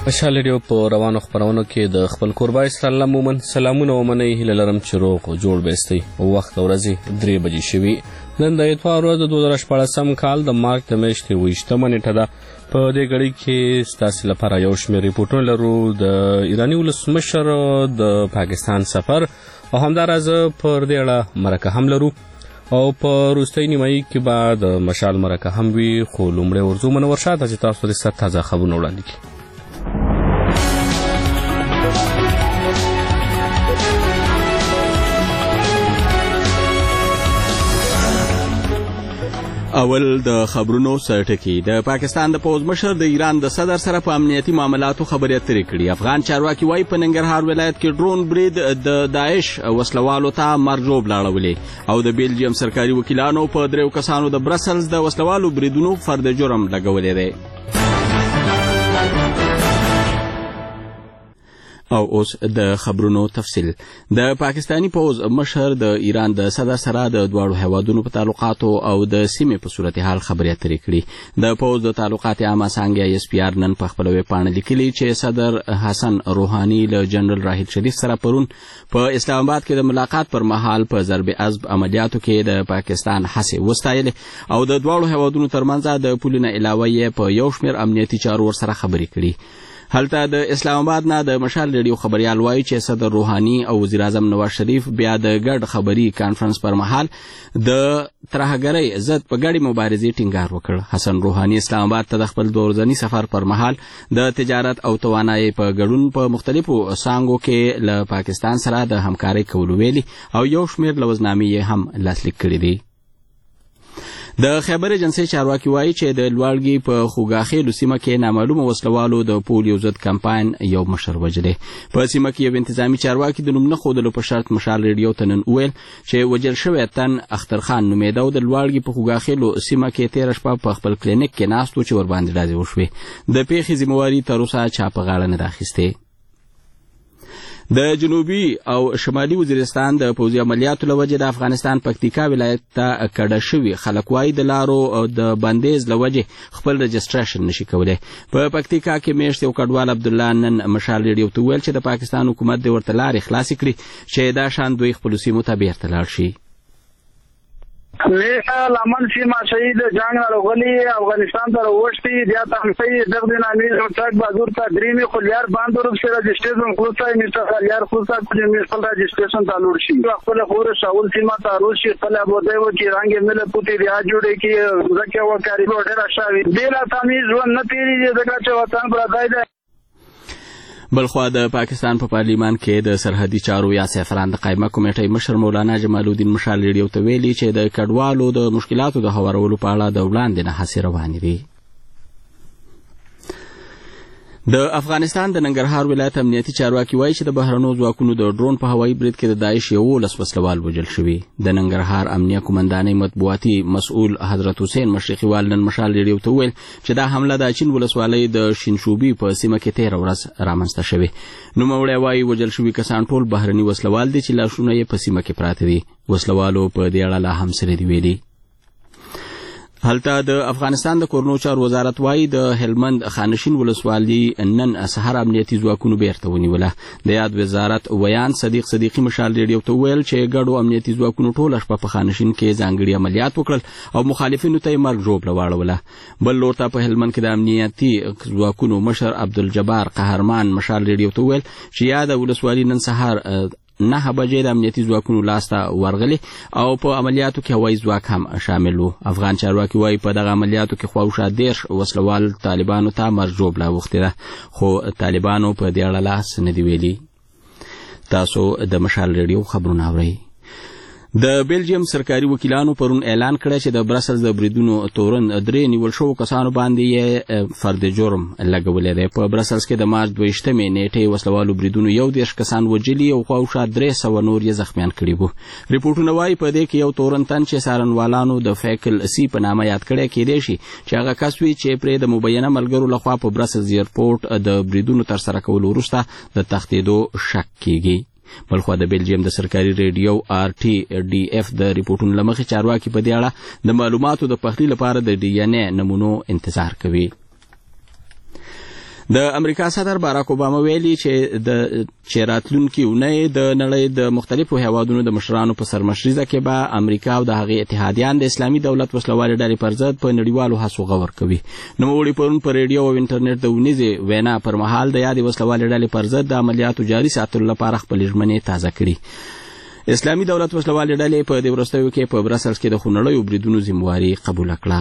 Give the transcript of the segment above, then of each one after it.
مشال ریډیو په روانو خبرونو کې د خپل کوربای سلام مومن سلامونه ومنئ هیله لرم چې روغ او جوړ بیستئ. وخت ورځې 3 بجې شوي. نن د اتوار ورځ د 2014 کال د مارچ د میاشتې 28 نیټه ده. په دې غړي کې ستاسو لپاره یو شمېر ریپورټونه لرو د ایراني ولسمشر د پاکستان سفر او همداراز پر دې اړه مرکه هم لرو او په وروستۍ نیمایي کې به د مشال مرکه هم وي. خو لومړی ورځو منور شاته چې تاسو د ست تازه خبرونه وړاندې کړي. اول د خبرونو سرټکی. د پاکستان د پوز مشر د ایران د صدر سره په امنیتي معاملاتو خبرې اترې کړي. افغان چارواکي وايي په ننګرهار ولایت کې ډرون برید د داعش وسلوالو ته مرجوب لاړولې او د بیلجیم سرکاري وکیلانو په 3 کسانو د برسلز د وسلوالو بریدونو فرد جرم لګولې دی. او اوس د خبرونو تفصیل. د پاکستانی پوز مشر د ایران د صدر سره د دواړو هیوادونو په تعلقاتو او د سیمې په صورتحال خبرې اترې کړي. د پوز د تعلقات عامه څانګه SPR نن په خپل ویبپاڼه لیکلي چې صدر حسن روحاني له جنرال راحیل شریف سره پرون په اسلام آباد کې د ملاقات پر مهال په ضرب عضب عملیاتو کې د پاکستان هڅې وستایلې او د دواړو هیوادونو ترمنځ د پولونو علاوه یې په یو شمېر امنیتي چارو ورسره خبرې کړي. هلته د اسلام آباد نه د مشال ریډیو خبريال وایي چې صدر روحاني او وزیر اعظم نواز شریف بیا د ګډ خبري کانفرنس پر مهال د ترهګرۍ ضد په ګډې مبارزې ټینګار وکړ. حسن روحاني اسلام آباد ته د خپل 2 ورځني سفر پر مهال د تجارت او توانایي په ګډون په مختلفو څانګو کې له پاکستان سره د همکارۍ کولو ویلي او یو شمېر لوزنامې هم لاسلیک کړي دي. د خیبر ایجنسۍ چارواکي وایي چې د لوړګي په خوګاخېلو سیمه کې نامعلومه وسلوالو د پولیو ضد کمپاین یو مشر وژلی. په سیمه کې یو انتظامی چارواکي د نوم نه ښودلو په شرط مشال ریډیو ته نن وویل چې وژل شوی تن اخترخان نومېده او د لوړګي په خوګاخېلو سیمه کې تېره شپه په خپل کلینیک کې ناست و چې ورباندې ډزې وشوې. د پیښې ذمهواري تر اوسه چا په غاړه نه ده اخیستې. د جنوبي او شمالي وزیرستان د پوځي عملیاتو له وجې د افغانستان پکتیکا ولایت ته کډه شوي خلک وايي د لارو د بندیز له وجې خپل رجسټریشن نشي کولی. په پکتیکا کې میاشت یو کډوال عبدالله نن مشال ریډیو ته وویل چې د پاکستان حکومت دې ورته لارې خلاصې کړي چې دا شان دوی خپلو سیمو ته بیرته لاړ شي. میشه لمن سیما شهید جنگ راغلی افغانستان ته وروشتي بیا تاسو دغه نامې ټاک بازور ته درېمې خلیار باندې ورسره رجسټریشن خلاصای میشه خلیار خلاصای چې میشه رجسټریشن تعلق شي خپل خور شاول سیما ته روشي خپل بده و چې رنگ مل پوتې بیا جوړې کې ځکه وکاري ډېر شاوي بیل تامیز و نه تیری دغه چې وطن برادای ده. بلخوا د پاکستان په پارلیمان کې د سرحدي چارو یا سفران د قائمه کمیټې مشر مولانا جمال الدین مشال ریډیو ته ویلي چې د کډوالو د مشکلاتو د هوارولو په اړه د وړاندې نه هڅې روانې دي. د افغانستان د ننګرهار ولایت امنیتي چارواکي وایي چې د بهرنیو ځواکونو د ډرون په هوایي برید کې د داعش 11 وسلوال وژل شوي. د ننګرهار امنیه قومندانۍ مطبوعاتي مسؤل حضرت حسین مشرقیوال نن مشال ریډیو ته وویل چې دا حمله د اچین ولسوالۍ د شینشوبي په سیمه کې 13 ورځ رامنځته شوې. نوموړی وایي وژل شوي کسان ټول بهرني وسلوال دي چې لاشونه یې په سیمه کې پراته دي. وسلوالو په دې اړه لا هم څه نه دي ویلي. هلته د افغانستان د کورنو چارو وزارت وايي د هلمند خانشین ولسوالۍ نن سهار امنیتي ځواکونو بیرته ونیوله. د یاد وزارت ویان صدیق صدیقي مشال ریډیو ته وویل چې ګډو امنیتي ځواکونو ټوله شپه په خانشین کې ځانګړي عملیات وکړل او مخالفینو ته یې مرګ ژوبله واړوله. بل لور ته په هلمند کې د امنیتي ځواکونو مشر عبدالجبار قهرمان مشال ریډیو ته وویل چې یاد ولسوالۍ نن سهار 9 بجې د امنیتي ځواکونو لاسته ورغلي او په عملیاتو کې هوایي ځواک هم شامل و. افغان چارواکي وايي په دغه عملیاتو کې خواوشا 10 وسلوال طالبانو ته مرجوبله اوښتې ده خو طالبانو په دې اړه لاس نه دي ویلي. تاسو د مشال ریډیو خبرونه اورئ. د بیلجیم سرکاري وکیلانو پرون اعلان کړی چې د برسلز د بریدونو تورن 3 نیول شوو کسانو باندې یې فرد جرم لګولی دی. په برسلز کې د مارچ 22 نیټې وسلوالو بریدونو 11 کسان وژلي او خواوشا 300 نور یې زخمیان کړي وو. ریپورټونه وایي په دې کې یو تورن تن چې څارنوالانو د فیکل سی په نامه یاد کړی کېدی شي چې هغه کس وي چې پرې د مبینه ملګرو لخوا په برسلز ایرپورټ د بریدونو ترسره کولو وروسته د تښتېدو شک کېږي. بلخوا د بیلجیم د سرکاري ریډیو RTDF د ریپورټونو له مخې چارواکي په دې اړه د معلوماتو د پخلي لپاره د DNA نمونو انتظار کوي. د امریکا صدر باراک اوباما ویلي چې راتلونکي اونۍ د نړۍ د مختلفو هیوادونو د مشرانو په سرمشریزه کې به امریکا او د هغې اتحادیان د اسلامي دولت وسلوالې ډلې پر ضد په نړیوالو هڅو غور کوي. نوموړي پرون په ریډیو او انټرنیټ د اونیزې وینا پر مهال د یادې وسلوالې ډلې پر ضد د عملیاتو جاري ساتلو لپاره خپلې ژمنې تازه کړي. اسلامي دولت وسلوالې ډلې په دې وروستیو کې په برسلز کې د خونړیو بریدونو ذمهواري قبوله کړه.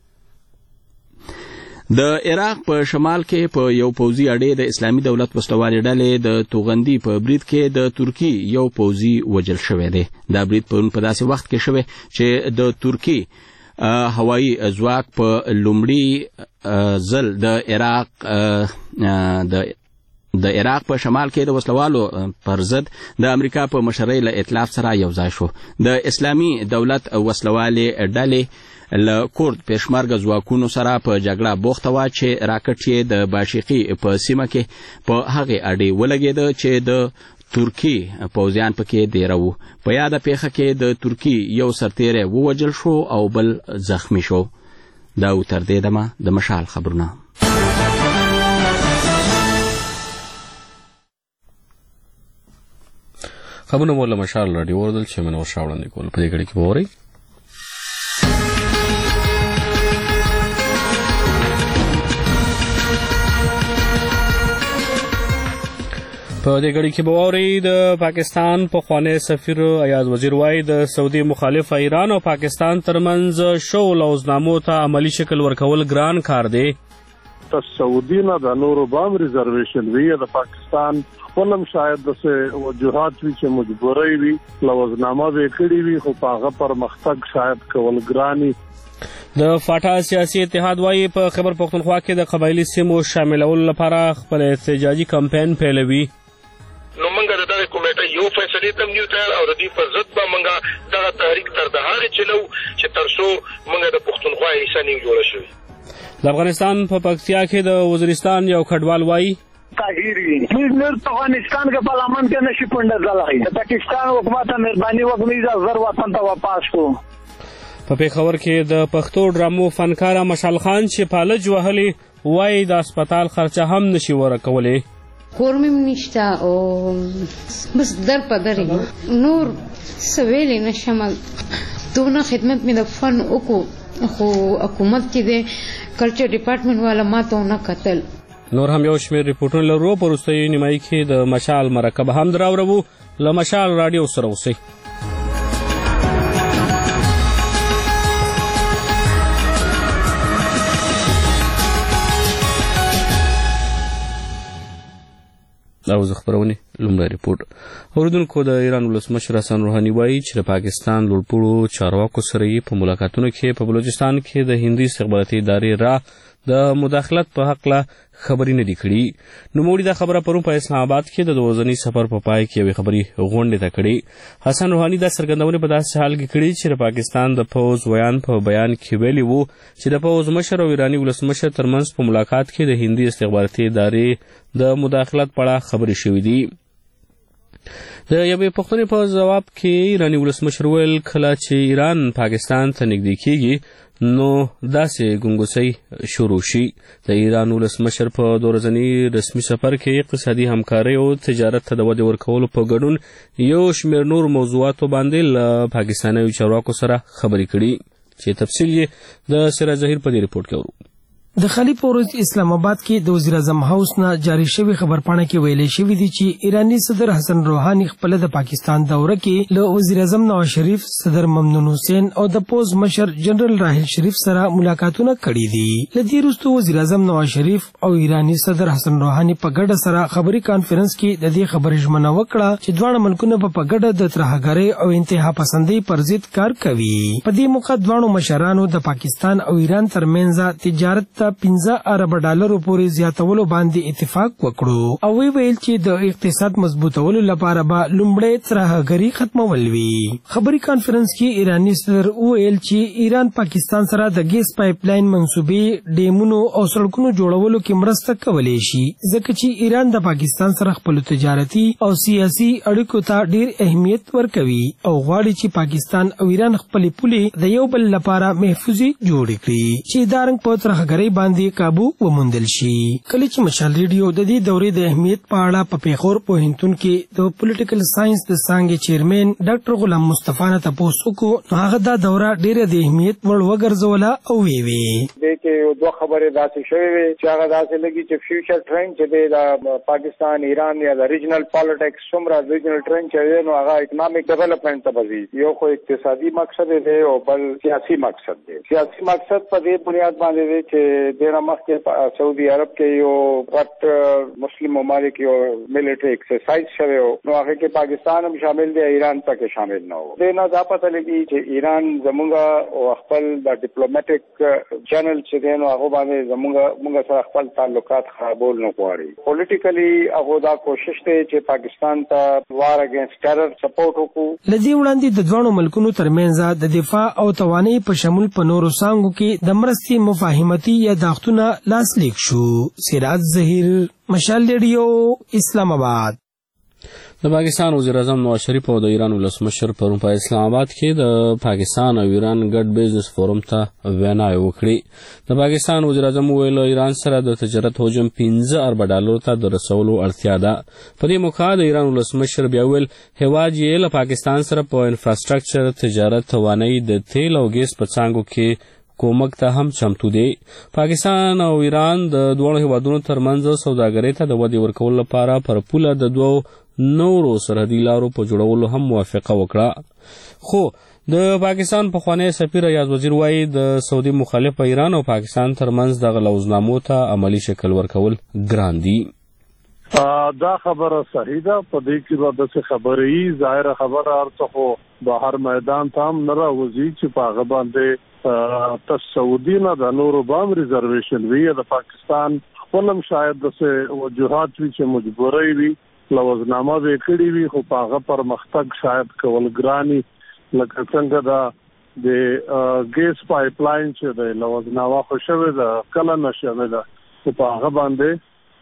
د عراق په شمال کې په یو پوځي اډې د اسلامي دولت وسلوالې ډلې د توغندي په برید کې د ترکی یو پوځي وژل شوی دی. دا برید پرون په داسې وخت کې شوی چې د ترکی هوایي ځواک په لومړي ځل د عراق په شمال کې د وسلوالو پر ضد د امریکا په مشرۍ له ائتلاف سره یو ځای شو. د اسلامي دولت وسلوالې ډلې له کورد پېشمرګه ځواکونو سره په جګړه بوخته وه چې راکټ یې د باشقي په سیمه کې په هغې اډې ولګېده چې د ترکی پوځیان پکې دیره وو. په یاده پیښه کې د ترکی یو سرتیری ووژل شو او بل زخمی شو. دا و تر دې دمه د مشال خبرونه. خبرونه مو له مشال راډیو اوریدل چې منور شاه وړاندې کول. په دې غړي کې به اورئ په دې غړي کې به اورئ د پاکستان پخوانی سفیر ایاز وزیر وايي د سعودي مخالف ایران او پاکستان ترمنځ شو لوزنامو ته عملی شکل ورکول ګران کار دی. د سعودي نه د نورو بام ریزرویشن وی د پاکستان خپلم شاید د وجوهات وی چې مجبوري وي لوزنامه به کړی وي خو هغه پر مختګ شاید کول ګرانی. د فاټا سیاسي اتحاد وايي په خیبر پختونخوا کې د قبایلي سیمو شاملولو لپاره خپل احتجاجي کمپاین پیلوي. نو منګه د دغه کمیټه یو فیصله تم نیو تیار او د دې په ضد به منګه دغه تحریک تر د هغه چلو چې تر څو منګه د پښتونخوا حصہ نیو جوړ شي. د افغانستان په پکتیا کې د وزیرستان یو کډوال وايي طاهری نور افغانستان کے پارلیمنٹ کے نشی پنڈر دلائی پاکستان حکومت مهرباني وکړي زر وطن ته واپس کو. په پیښور کې د پښتو ډرامو فنکار مشال خان چې پالج وهلي وايي د هسپتال خرچه هم نشي ورکولی. کورمیم نشته او بس در پدری نور سویلی نشم دونه خدمت می د فن وکړو خو حکومت کې د کلچر ډپارټمنټ والا ما ته نه قتل. نور هم یو شمېر ریپورټونه لرو. په وروستیو نیمایي کې د مشال مرکب هم دراوړو. له مشال راډیو سره اوسئ. او زه خبرونه لومړی ریپورټ اوریدونکو. د ایران ولسمشر حسن روحاني وایي چې د پاکستان لوړپوړو چارواکو سره یې په ملاقاتونو کې په بلوچستان کې د هندي استخباراتي ادارې را د مداخلت په حق له خبرې نه دي کړي. نوموړي دا خبره پرون په اسلام آباد کې د ورځني سفر په پای کې یوې خبرې غونډې ته کړې. حسن روحاني دا څرګندونې په داسې حال کې کړي چې د پاکستان د پوځ ویان په بیان کې ویلي وو چې د پوځ مشر او ایراني ولسمشر ترمنځ په ملاقات کې د هندي استخباراتي ادارې د مداخلت په اړه خبرې شوې دي. د یوې پوښتنې په جواب کې ایراني ولسمشر ویل کله چې ایران پاکستان ته نږدې کېږي نو داسې ګنګوسۍ شروع شي. د ایران ولسمشر په 2 ورځني رسمي سفر کې اقتصادي همکارۍ او تجارت ته د ودې ورکولو په ګډون یو شمېر نور موضوعاتو باندې له پاکستاني چارواکو سره خبرې کړي چې تفصیل یې د سراج ظهیر په دې ریپورټ کې ورو. د خلی پورز اسلام آباد کې د وزیر اعظم هاوس نه جاری شوی خبرپاڼه کې ویلي شوی دی چې ایرانی صدر حسن روحاني خپل د پاکستان دوره کې له وزیر اعظم نواز شریف، صدر ممنون حسین او د پوز مشر جنرال راحل شریف سره ملاقاتونه کړي دي. لدی وروسته وزیر اعظم نواز شریف او ایرانی صدر حسن روحاني په ګډه سره خبري کانفرنس کې د دې خبرې ژمنه وکړه چې دواړه ملکونه په ګډه د ترهګرۍ او انتها پسندۍ پر ضد کار کوي. په دې موخه دواړو مشرانو د پاکستان او ایران ترمنځ تجارت ته 15 ارب ډالرو پورې زیاتولو باندې اتفاق وکړو او ویل چې د اقتصاد مضبوطولو لپاره به لومړی ترهګري ختمول وي. خبري کانفرنس کې ایرانی صدر ویل چې ایران پاکستان سره د ګیس پایپ لاین منصوبې، ډیمونو او سړکونو جوړولو کې مرسته کولی شي ځکه چې ایران د پاکستان سره خپل تجارتي او سیاسي اړیکو ته ډیر اهمیت ورکوي او غواړي چې پاکستان او ایران خپل پولې د یو بل لپاره محفوظي جوړ کړي چې دا رنګ په ترهګرۍ باندې काबू وموندل شي. کله چې مشال ریډیو د دې دورې د اهمیت په اړه په پیښور پوهنتون کې د پولیټیکل ساينس د څانګې چیرمن ډاکټر غلام مصطفی نه تاسو کو هغه دا دوره ډېره د اهمیت وړ وګرځوله او وی د کې دوه خبرې داسې شوې چې هغه داسې لګي چې فیوچر ټرند چې د پاکستان ایران یا د ریجنل پالیټکس څومره ریجنل ټرند چې نو هغه اکونومیک ډیولپمنٹ ته بزي یو خو اقتصادي مقصد دی او بل سیاسي مقصد دی. سیاسي مقصد په دې بنیاد باندې دی چې د مخکې سعودي عرب کې یو غټ مسلم ممالک یو ملټری ایکسرسایز شوی نو هغه کې پاکستان هم شامل دی ایران پکې شامل نه و. د نه دا پته لګي چې ایران زموږ او خپل د ډیپلوماټیک چینل چې دی نو هغه باندې زموږ سره خپل تعلقات خرابول نه غواړي. پولیټیکلی هغه دا کوشش دی چې پاکستان ته وار اگینست ټرر سپورټ وکړي. لدی وړاندې د دوه ملکونو ترمنځ د دفاع او توانایي په شمول په نورو څانګو کې د مرستې مفاهمتي یاداښتونه لاسلیک شو. سراج ظهیر، مشال ریډیو، اسلام آباد. د پاکستان وزیر اعظم نواز شریف او د ایران ولسمشر پرون په اسلام آباد کې د پاکستان او ایران ګډ بزنس فورم ته ویناوې وکړې. د پاکستان وزیر اعظم وویل ایران سره د تجارت حجم $15 ارب ته د رسولو اړتیا ده. په دې موخه د ایران ولسمشر بیا ویل هیواد یې له پاکستان سره په انفراستراکچر، تجارت، توانایي، د تیل او ګیس په څانګو کې کومک ته هم چمتو دی. پاکستان او ایران د دوه هیوادونو ترمنځ سوداګرۍ ته د ودې ورکولو لپاره پر پوله د دوه نورو سرحدي لارو په جوړولو هم موافقه وکړه. خو د پاکستان پخوانی سفیر ریاض وزیر وایي د سعودي مخالف ایران او پاکستان ترمنځ دغه لوزنامو ته عملی شکل ورکول ګران دي. دا خبره صحیح ده. په دې کې به داسې خبرې ظاهره خبره ارڅخو بهر میدان ته هم نه راوځي چې په هغه باندې سعودي نه د نورو بام ریزرویشن وي. د پاکستان خپل هم شاید داسې وجوهات وي چې مجبورۍ وي لوزنامه به کړی وي خو په هغه پرمختګ شاید کول ګراني. لکه څنګه د ګیس پایپ لاین چې د لوزنامه خو شوې ده کله نه شوې ده خو په هغه باندې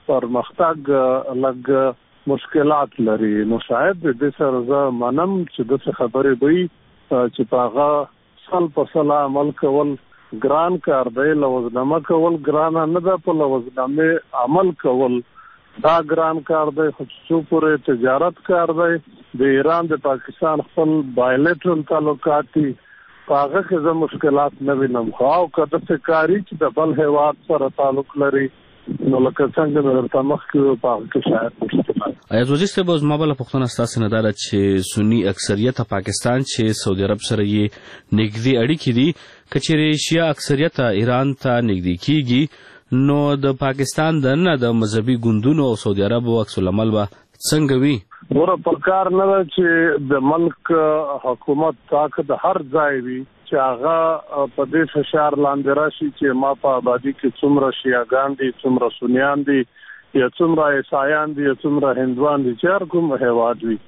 پرمختګ لږ مشکلات لري. نو شاید د دې سره زه منم چې داسې خبرې وي چې په هغه سل په سل عمل کول ګران کار دی. لوزنامه کول ګرانه نه ده، په لوزنامه عمل کول دا ګران کار دی. خو څو پورې تجارت کار دی. د ایران د پاکستان خپل بایلیټرل تعلقات دي په هغه کې زه مشکلات نه وینم. خو او که داسې کاري چې د بل هیواد سره تعلق لري نو لکه څنګه مې درته مخکې په هغه کې شاید مشکلات. ایاز وزیر صاحب اوس ما بله پوښتنه ستاسې نه دا ده چې سني اکثریت پاکستان چې سعودي عرب سره یې نږدې اړیکې دي که چیرې شیعه اکثریت ایران ته نږدې کیږي نو د پاکستان دننه د مذهبي ګوندونو او سعودي عرب عکس العمل به څنګه وي؟ ګوره په کار نه ده چې د ملک حکومت تاکه د هر ځای وي چې هغه په دې فشار لاندې راشي چې ما په آبادي کې څومره شیعهګان دي، څومره سنیان دي، یا څومره عیسایان دي، یا څومره هندوان دي، چې هر کوم هیواد وي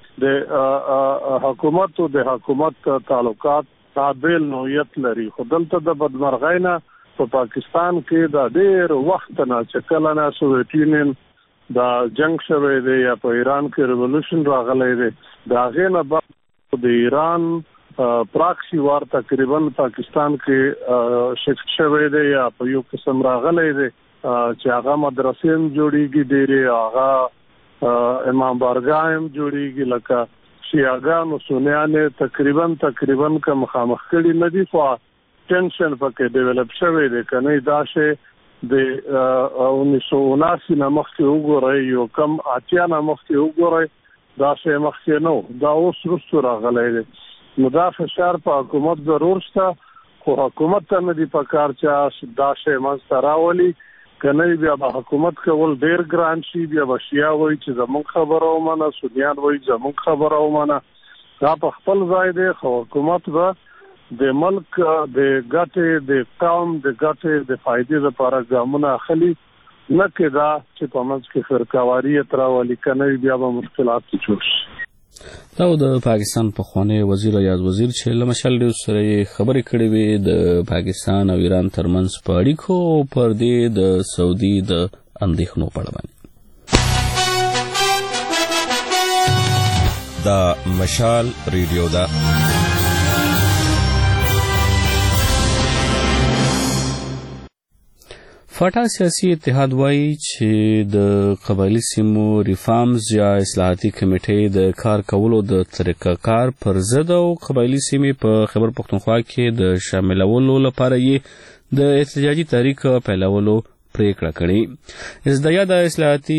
د حکومت او د حکومت تعلقات تابع نوعیت لري. خو دلته د بدمرغۍ نه په پاکستان کې د ډېر وخت نه چې کله نه سوویت یونین دا جنگ شوی دی یا په ایران کې ریولوشن راغلی دی د هغې نه بعد د ایران پراکسی وار تقریبا پاکستان کې شفت شوی دی یا په یو قسم راغلی دی چې هغه مدرسې هم جوړیږي ډېرې، هغه امام بارګاه هم جوړیږي. لکه شیعهګانو سنیانې تقریبا که مخامخ کړي نه دي خو ټینشن پکې ډیولپ شوی دی. که نه دا شی د 1979 نه مخکې وګورئ یو کم 80 نه مخکې وګورئ دا شی مخکې نه و، دا اوس وروستو راغلی دی. نو دا فشار په حکومت ضرور شته خو حکومت ته نه دي پکار چې دا شی منځته راولي. که نه بیا به حکومت کول ډېر ګران شي. بیا به شیعه وایي چې زموږ خبره ومنه، سنیان وایي زموږ خبره ومنه. دا په خپل ځای دی خو حکومت به د ملک د ګټې د قوم د ګټې د فایدې لپاره ګامونه اخلي، نه کې دا چې په منځ کې فرقهواري راولي. که نه بیا به مشکلات جوړ شي. دا د پاکستان پخوانی وزیر ریاض وزیر چې له مشال ریډیو سره خبرې کړې وې د پاکستان او ایران ترمنځ په اړیکو پر دې د سعودي د اندېښنو په اړه باندې. دا مشال ریډیو دا فاټا سیاسي اتحاد وایي چې د قبایلي سیمو ریفارمز یا اصلاحاتي کمیټې د کار کولو د طریقه کار پر ضد او قبایلي سیمې په خیبر پښتونخوا کې د شاملولو لپاره یې د احتجاجي تحریک پیلولو پریکړه کړې. ازدیا د اصلاحاتي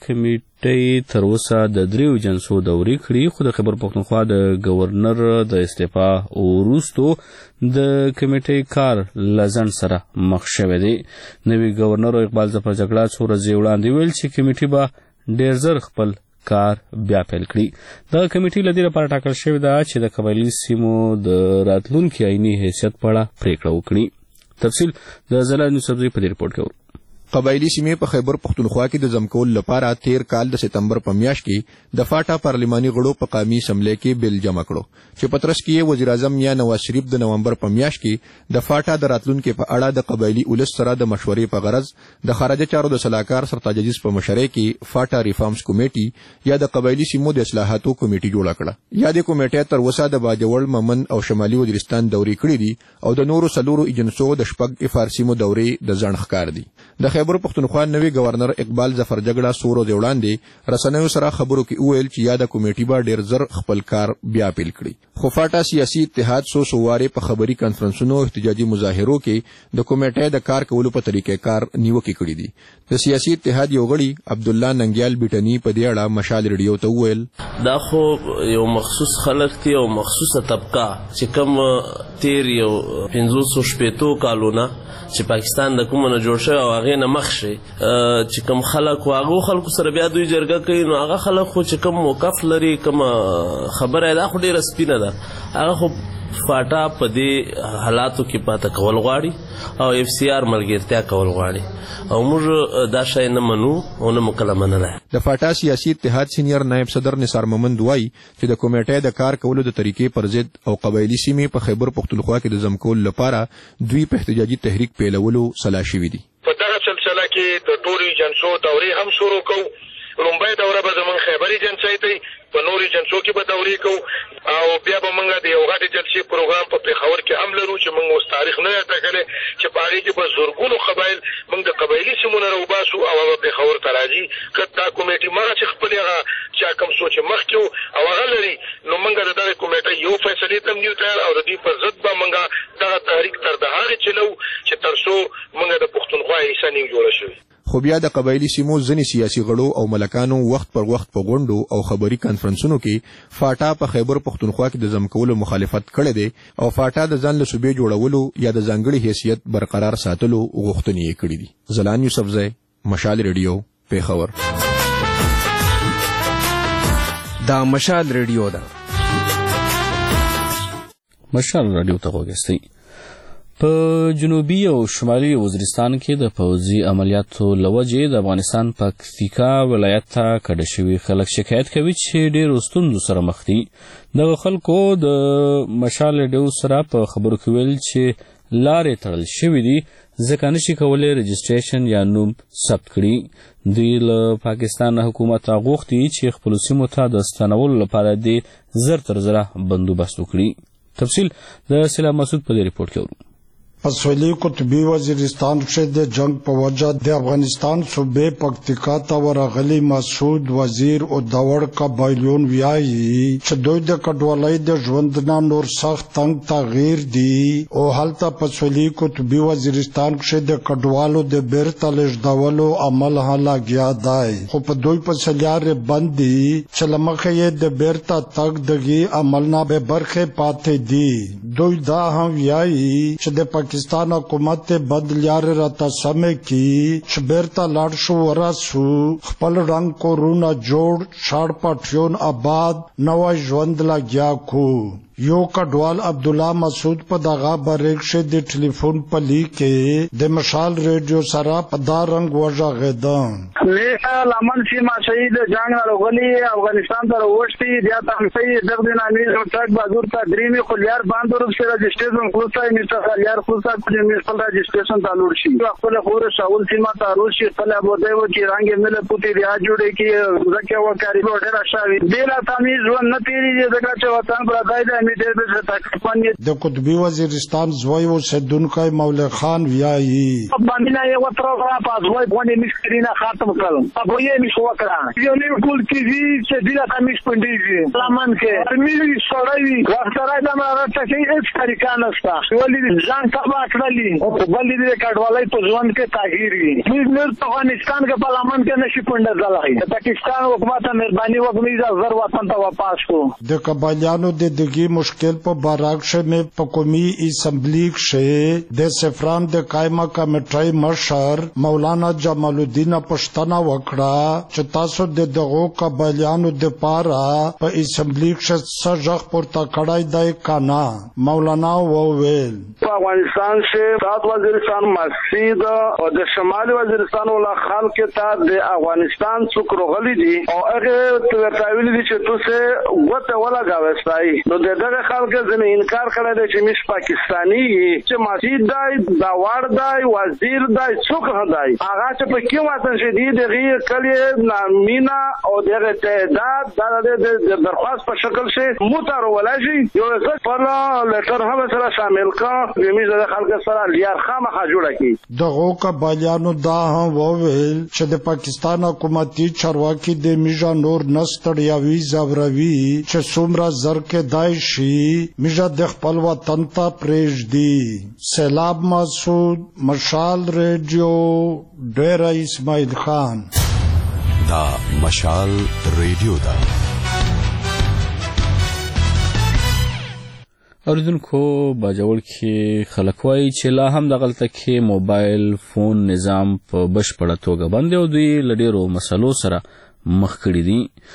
کمیټې تر اوسه د 3 جلسو دورې کړې، خو د خیبر پښتونخوا د گورنر د استعفا وروسته د کمیټې کار لزن سره مخ شوی دی. نوی گورنر اقبال ظفر جګړه څو ورځې وړاندې ویل چې کمیټې به ډېر زر خپل کار بیا پیل کړي. د کمیټې له دې لپاره ټاکل شوې ده چې د قبایلي سیمو د راتلونکي آئیني حیثیت په اړه پریکړه وکړي. تفصیل د زلال نوسفزي په دې رپورټ کې. قبایلی سیمې په خیبر پښتونخوا کې د ځمکول لپاره 13 کال د سپتمبر په میاشت کې د فاټا پارلماني غړو په قومي اسمبلی کې بل جمع کړو چې پترس کې وزیر اعظم یا نواز شریف د نومبر په میاشت کې د فاټا د راتلونکو په اړه د قبایلی اولس سره د مشورې په غرض د خارجه چارو د سلاکار سرتاج عزیز په مشرۍ کې فاټا ریفارمز کمیټي یا د قبایلی سیمو د اصلاحاتو کمیټي جوړه کړه. یا د کمیټې تر اوسه د باجوړ ممن او شمالي وزیرستان دورې کړې دي او د نورو سلورو ایجنسو د شپږ افارسیمو دورې د ځان ښکار دي. د خیبر پښتونخوا نوی گورنر اقبال ظفر جګړه سورو دی وړاندې رسنیو سره خبرو کې وویل چې یا د کمیټې به ډېر زر خپل کار بیا پیل کړي. خو فاټا سیاسي اتحاد سووارې په خبري کانفرنسونو احتجاجي مظاهرو کې د کمیټې د کار کولو په طریقې کار نیوکې کړې دي. د سیاسي اتحاد یو غړي عبد الله ننګیال بیٹنی په دې اړه مشال ریډیو ته وویل دا خو یو مخصوص خلک دي او مخصوصه طبقه چې کوم تیر یو 500 کالونه چې پاکستان د کومه جوړ شوی او هغه نه مخ شي چې کوم خلک واغو خلکو سره بیا دوی جرګه کوي نو هغه خلک خو چې کوم موقف لري کوم خبره ده خو ډیره سپینه ده هغه خو فاټا په دې حالاتو کې پاته کول غواړي او اف سی آر ملګرتیا کول غواړي او موږ دا شی نه منو او نه مکلمه نه ده. د فاټا سیاسي اتحاد سینیئر نائب صدر نثار محمد وایي چې د کمیټې د کار کولو د طریقې پر ضد او قبایلی سیمې په خیبر پښتونخوا کې د ځمکول لپاره دوی په احتجاجي تحریک پیلولو سلا شوي دي. په دغه سلسله کې د ټولو جنسو دورې هم شروع کوو. لومبۍ دوره به زموږ خیبري جنسۍ ته په نورو جنسو کې به دورې کوو او بیا به موږ د یو غټې جلسې پروګرام په پېښور کې هم لرو چې موږ اوس تاریخ نه دی ټاکلی چې په هغې کې به زرګونو قبایل موږ د قبایلي سیمو نه راوباسو او هغه پېښور ته راځي. که دا کمیټې مغه چې خپلې هغه چا کوم سوچ مخکې وو او هغه لري نو موږ د دغې کمیټۍ یو فیصلې ته هم نیو تیار او د دوی پر ضد به موږ دغه تحریک تر د هغې چلو چې تر څو موږ د پښتونخوا حصه نیو جوړه شوې. خو بیا د قبایلی سیمو ځینې سیاسي غړو او ملکانو وخت پر وخت په غونډو او خبري کانفرنسونو کې فاټا په خیبر پښتونخوا کې د ځمکولو مخالفت کړی دی او فاټا د ځان له صوبې جوړولو یا د ځانګړي حیثیت برقرار ساتلو غوښتنې یې کړې دي. زلان یوسفزی، مشال ریډیو، پیښور. دا مشال ریډیو ده. مشال ریډیو ته وګورئ. په جنوبي او شمالي وزیرستان کې د پوځي عملیاتو لوجې د افغانستان پکتیکا ولایت ته کډه شوي خلک شکایت کوي چې ډېرو ستونزو سره مخ دي. دغه خلکو د مشال ریډیو سره په خبرو کې ویل چې لارې تړل شوي دي ځکه نشي کولی رجسټریشن یا نوم ثبت کړي. دوی له پاکستان حکومت راغوښتي چې خپلو سیمو ته د ستنولو لپاره دې زر تر زره بندوبست وکړي. تفصیل د سلام مسعود په دې رپورټ کې ورو. پسولی قطبی وزیرستان کې د جنگ په وجه د افغانستان صوبې پکتیکا ته ورغلي مسعود وزیر او داوړ قبایلیون ویایي چې دوی د کډوالۍ د ژوند نه نور سخت تنگ تغییر دي او هلته پسولی قطبی وزیرستان کې د کډوالو د بیرته لېږدولو عمل لګیا دی خو په دوی په سلیارې بند دي چې له مخې یې د بیرته تګ دغې عمل نه بې برخې پاتې دي. دوی دا هم ویایي چې د پاکستان حکومت بدلیار راته سمې کی چې بیرته لاړ شو ورسو خپل رنگ کورونه جوړ شاړ پټیون آباد نوی ژوند لګیا کو. یو کډوال عبد الله مسعود په دغه بریښه د ټلیفون په لیکه د مشال ریډیو سره په دا رنگ وژغېدم. لیکه لمن سیما شهید جنگ راغلی افغانستان ته وروشتي بیا تاسو د دغه نامې ټاک بازور ته درېمې خلیار باندې ورسره رجسټریشن خلاصای میسته خلیار خلاص کړي میسته رجسټریشن ته لور شي خپل خور شاول سیما ته روشي خپل بده و چې رنگ مل پوتې دی جوړې کې ځکه وکاري ډېر شاوي بیل تامیز و نه پیری دغه چې وطن برادای می ډېر تکلیفان د قطبی وزیرستان زوی اوسیدونکی مولا خان ویایي باندې یو تر په زوی باندې مشکرینه ختم کړم په یې می شو کړه یو نه ټول کیږي چې دله کمیش پندېږي لمن کې می سړی وختره د مرته کې هیڅ طریقه نشته ولې ځان تبا کړلی او ولې دې کډوالۍ په ژوند کې تغییر وي موږ په افغانستان کې په لمن کې نشي پندځلای پاکستان حکومت مهرباني وکړي زر وطن ته واپس کو د قبایلیانو د دګي مشکل په باراکشه مې په قومي اسمبلی کې د سفران د قائمه کمیټې مشر مولانا جمال الدین پښتنه وکړه چې تاسو د دغو قبایلیانو د پاره په اسمبلی کې سرجخ پورته کړای دی کانا مولانا وویل په افغانستان کې سات وزیرستان مسجد او د شمالي وزیرستان ولا خلک ته د افغانستان څوک غلي دي او هغه تاویل دي چې تاسو وته ولا غوښتای نو دغه خلک ځنه انکار کړی دی چې مش پاکستانی چې مسجد دی دا وړ دی وزیر دی څوک هداي هغه چې په کې وطن شدید دغه کلی نامینا او دغه تعداد د درخواست په شکل شي موتر ولاشي یو څه په لټر هم سره شامل کا میزه د خلک سره لیار خامخا جوړه کی دغه قبایلیانو دا هم وویل چې د پاکستان حکومتي چارواکي د میجا نور نستړیاوي زوروي چې څومره زر کې دای شي میجا د خپل وطن ته پرېږدي سیلاب مسعود مشال ریډیو ډیر اسماعیل خان دا مشال ریډیو دا اوریدونکو باجوړ کې خلک وایي چې لا هم دغلته کې موبایل فون نظام په بشپړه توګه بند او دوی له ډېرو مسلو سره مخ کړي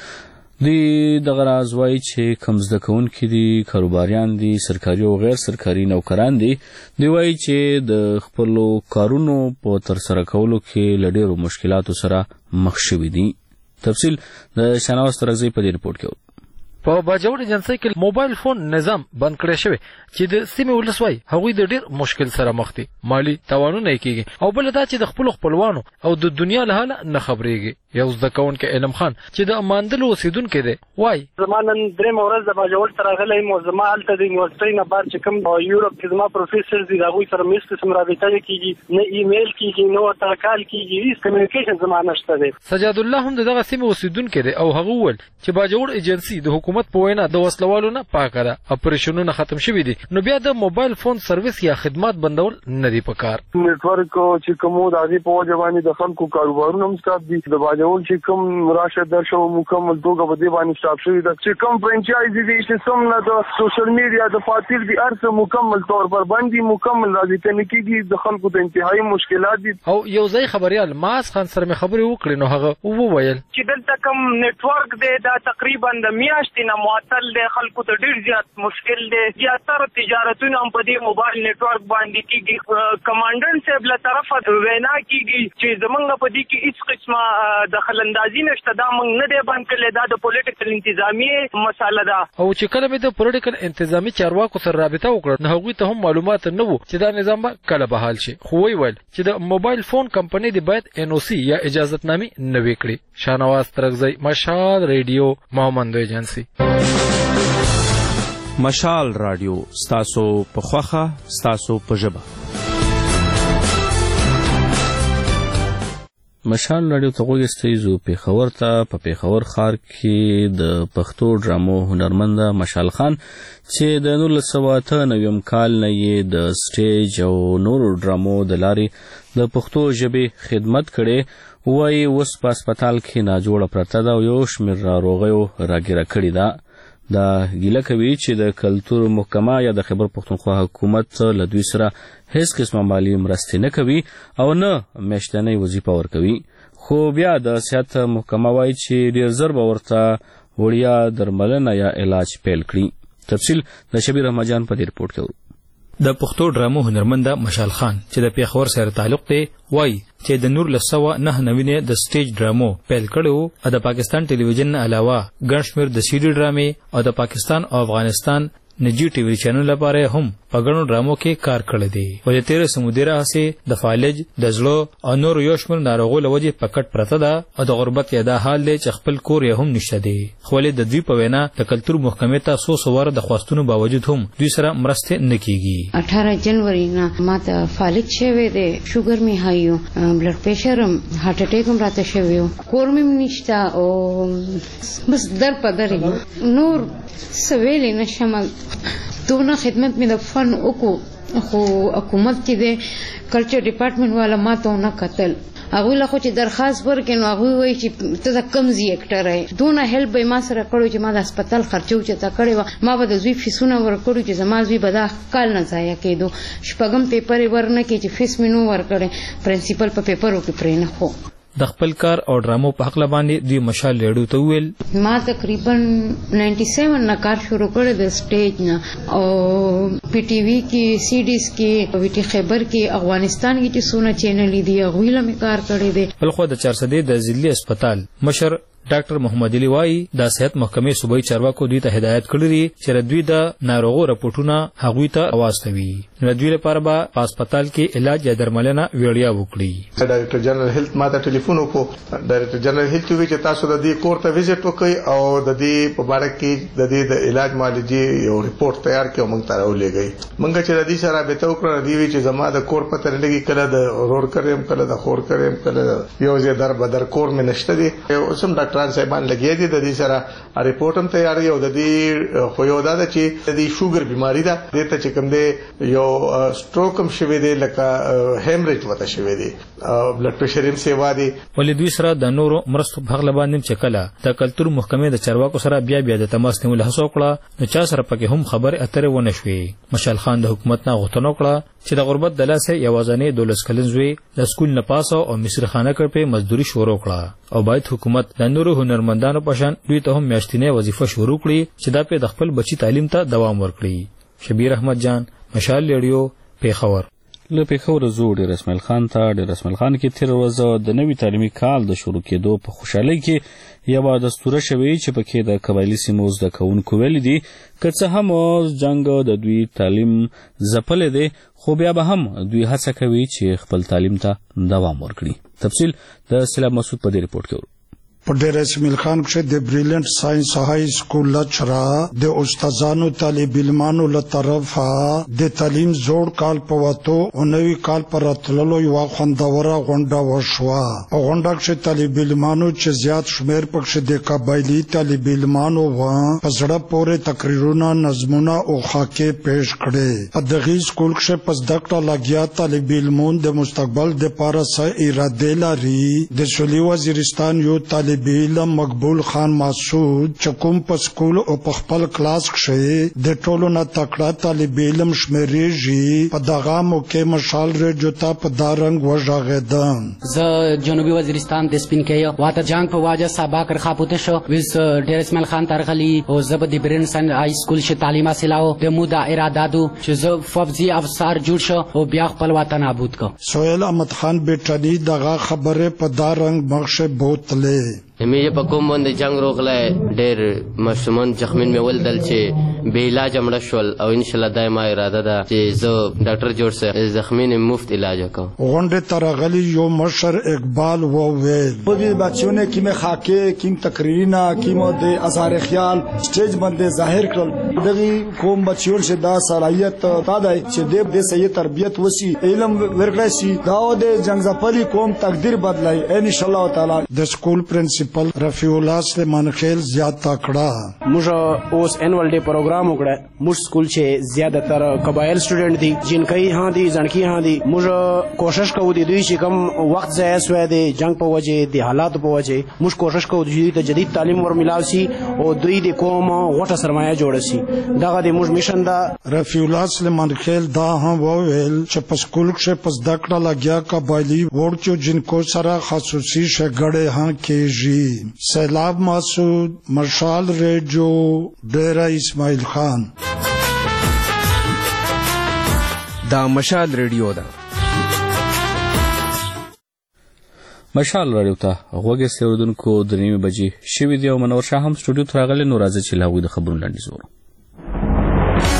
دي دوی دغه راز وایي چې کم زده کوونکي دي کاروباریان دي سرکاري او غیر سرکاري نوکران دي دوی وایي چې د خپلو کارونو په ترسره کولو کې له ډېرو مشکلاتو سره مخ شوي دي تفصیل د شناوس ترغزي په دې رپورټ کې په باجوړ ایجنسی کې موبایل فون نظام بند کړی شوی چې د سیمې ولسوای هغوی د ډیر مشکل سره مخ دي مالی تاوانونه کیږي او بل دا چې د خپل خپلوانو او د دنیا له حاله نه خبرېږي یو ځکه کوونکی علم خان چې د ماندلو اوسیدونکو دی وای زمانن درې مورز د باجوړ تر غلې مو زما الته د یونیورسيټي نه بار چې کوم یورپ کې زما پروفیسور دي هغوی سره مې قسم رابطه کیږي نه ایمیل کیږي نو ترکال کیږي هیڅ کمیونیکیشن زما نشته دی سجاد الله هم دغه سیمې اوسیدونکو دی او هغه ول چې باجوړ ایجنسی د حکومت په وینا د وسلوالو نه پاکه ده اپریشنونه ختم شوي دي نو بیا د موبایل فون سرویس یا خدمات بندول نه دی پکار نیټورک چې کوم د هغه په وجوانی د خلکو کاروبارونه هم سټاپ دي د باجوړ چې کوم راشه درشو مکمل توګه په دې باندې سټاپ شوی د چې کوم فرانچایزي دي چې څومره د سوشل میډیا د فاتیر دي ارڅ مکمل تور پر باندې مکمل راځي ته کېږي د خلکو د انتهایی مشکلات دي او یو ځای خبريال ماس خان سره مې خبرې وکړې نو هغه وویل چې دلته کوم نیټورک دی دا تقریبا د میاشتې نه معطل دی خلکو ته ډیر زیات مشکل دی زیاتره تجارتونه هم په دې موبایل نیټورک باندې کېږي کمانډنټ صاحب له طرفه وینا کېږي چې زمونږ په دې کې هیڅ قسمه دخل اندازي نشته دا موږ نه دی بند کړی دا د پولیټیکل انتظامی مسله ده او چې کله مې د پولیټیکل انتظامی چارواکو سره رابطه وکړه نو هغوی ته هم معلومات نه وو چې دا نظام به کله بحال شي خو ویل چې د موبایل فون کمپنۍ دی باید NOC یا اجازتنامې نوي کړي شانواز ترغزی مشال ریډیو محمد ایجنسی مشال رادیو ستاسو په خوخه ستاسو په ژبه مشال رادیو ته غوږی زو پیښور ته په پیښور ښار کې د پښتو ډرامو هنرمند مشال خان چې د 1999 کال نه یې د سټیج او نورو ډرامو د لارې د پښتو ژبې خدمت کړي وایي اوس په هسپتال کې ناجوړه پرته ده او یو شمېر ناروغیو راګیره کړې ده دا ګیله کوي چې د کلتور محکمه یا د خیبر پښتونخوا حکومت له دوی سره هیڅ قسمه مالی مرستې نه کوي او نه میاشتنۍ وظیفه ورکوي خو بیا د صحت محکمه وایي چې ډېر زر به ورته وړیا درملنه یا علاج پیل کړي تفصیل د شبیر احمدجان په دې رپورټ کې د پښتو ډرامو هنرمند مشال خان چې د پیښور سره تعلق دی وایي چې د 1999 د سټیج ډرامو پیل کړو او د پاکستان ټلویزیون نه علاوه ګڼ شمېر د CD ډرامې او د پاکستان او افغانستان نجی ټي وي چینل لپاره هم په غنو ډرامو کې کار کړی دی. ولې تیر سمودره هسه د فالج د زړه او نور یو شمېر ناروغو لوجه پکټ پرته ده او د غربت یاده حال دی چې خپل کور یې هم نشته دی. خو له د دوی په وینا د کلتور محکمې ته سوسوار د خواستونو باوجود هم دوی سره مرسته نه کیږي. 18 جنوري نه ماته فالج شوی دی، شوګر می هایو، بلډ پریشر هم، هارت اٹیک هم راته شوی، کور مې نشته او بس در په درې نور سویلې نشم. دونه خدمت مې د فن وکړو خو حکومت کې د کلچر ډپارټمنټ والا ما ته نه کتل. هغوی له خو چې درخواست ورکړي نو هغوی وایي چې ته د کم ځای اکټر یې. دونه هیلپ به یې ما سره کړی چې ما د هسپتال خرچه اوچته کړې وه. ما به د زوی فیسونه ورکړي چې زما زوی به دا کال نه ضایع کېدو. شپږم پیپر یې ورنه کړي چې فیس مې نو ورکړی، پرنسپل په پیپرو کې پرې نه خو. د خپل کار او ډرامو په حق باندې دوی مشال لیډو ته ویل ما تقریبا 97 نه کار شروع کړی د سټیج نه او پی ټي وی کې سی ډیز کې وی ټي خیبر کې افغانستان کې چې سونه چینل دي غویله می کار کړی دی. بل خو د 400 د ضلعي هسپتال مشر ډاکټر محمد علي وايي د صحت محکمې صوبایي چارواکو دوی ته هدایت کړی دی چې دوی د ناروغو راپورټونه هغوی ته واستوي. نو دوی لپاره به په هسپتال کې علاج یا درملنه ویړیا وکړي. ډایرکټر جنرال هیلث ماته ټلیفون وکړو. ډایرکټر جنرال هیلث وی چې تاسو د دې کور ته وزټ وکړئ او د دې په اړه کې د دې د علاج معالجې یو ریپورت تیار کړو موږ ته راولېږئ. موږ چې د دې سره به تو کړو دی چې زما د کور پته لګي کله د رور کړم کله د خور کړم کله یو ځای در بدر کور مې نشته دی. اوسم ډاکټران صاحبان لګي دي د دې سره ریپورت هم تیار یو د دې خو یو دا چې د دې شوګر بیماری ده د ته چې کوم دی یو سټروک هم شوی دی لکه هیمریج وته شوی دی بلډ پریشر هم سیوا دی. ولې دوی سره د نورو مرستو په حق باندې چې کله د کلتور محکمې د چارواکو سره بیا د تماس نیول هڅه وکړه نو چا سره پکې هم خبر اترې ونه شوې. مشال خان د حکومت نه غوښتنه وکړه چې د غربت د لاسه یوازانه 12 کلن زوی د سکول نه پاسو او مصر خانه کړ په مزدوري شروع کړه او باید حکومت د نورو هنرمندانو په شان دوی ته هم میاشتنې وظیفه شروع کړي چې دا په خپل بچی تعلیم ته دوام ورکړي. شبیر احمد جان، مشال ریډیو، پیښور. له پیښور زو ډیر اسماعیل خان ته ډیر اسماعیل خان کې تیر ورځ د نوي تعلیمي کال د شروع کېدو په خوشحالۍ کې یو دستور شوی چې پکې د قبایلی سیمو زده کوونکو ویل دي که څه هم جنگ د دوی تعلیم ځپلې دی خو بیا به هم دوی هڅه کوي چې خپل تعلیم ته دوام ورکړي. تفصیل د سلام مسعود په دې ریپورت کې په ډیر اسماعیل خان کې د بریلینټ ساينس های سکول لچرا د استادانو طالب علمانو له طرفه د تعلیم جوړ کال په وته او نوی کال پر راتللو یو خوندوره غونډه وشوه. په غونډه کې طالب علمانو چې زیات شمیر پکې د قبایلی طالب علمانو و په زړه پورې تقریرونه نظمونه او خاکې پیش کړي. په دغه سکول کې پس دکټه لګیا طالب علمون د مستقبل د لپاره سې اراده لري. د سولي وزیرستان یو طالب علم مقبول خان مسعود چکم په سکول او په خپل کلاس کې د ټولو نه تکړه طالب علم شمیرېږي. په دغه موقع مشال ریډیو ته په دارنګ وژغېدم. زه جنوبي وزیرستان د سپینکیو واته جنگ په واجه سبا کر خاپوته شو وس ډیر اسماعیل خان ترغلی او زب د برنسن های سکول ش تعلیم حاصلاو د مودا ارادادو چې زه فوجي افسر جوړ شو او بیا خپل وطن آباد کو. سہیل احمد خان بیٹانی دغه خبره په دارنګ مخشه بوتله. همیشه په کوم باندې جنگ روغله ډېر مشمون زخمین مې ولدل چې بې علاج مړه شول او ان شاء الله دایمه اراده ده چې زه ډاکټر جوړ سه زخمین مفت علاج وکم. غونډه ترغلی یو مشر اقبال وویل वो भी बच्चों ने की में खाके की तकरीरना की मद आसार ख्याल स्टेज बंदे जाहिर कर दगी कोम बच्चों से दा सलाहियत तादा چې دې د سي تربيت وسی علم ورکړی سي دا د جنگ زپلی کوم تقدیر بدلای ان شاء الله تعالی. د سکول پرنسپل رفیع الله سلیمان خیل زیات تکړه موږ اوس انوال ډے پروګرام وکړه. موږ سکول چې زیاده تر قبایل سټوډنټ دي جنکۍ ها دي ځنکی ها دي. موږ کوشش کوو د دوی چې کم وخت ضایع شوی دی جنگ په وجه د حالات په وجه موږ کوشش کوو چې د جدید تعلیم ور ملاو شي او دوی د قوم غوټه سرمایه جوړ شي. دغه د موږ میشن دا. رفیع الله سلیمان خیل دا هم وویل چې په سکول کې پس دکړه لګیا قبایلی ورچو جنکو سره خصوصي شګړې ها کېږي. سیلاب مسعود، مشال ریډیو، ډیره اسماعیل خان. دا مشال ریډیو ده. مشال راډیو ته غوږی سیودونکو د نیمې بجې شوي دي او منور شاه هم سټوډیو ته راغلی. نو راځي چې له هغوی د خبرونو لنډیز وورو.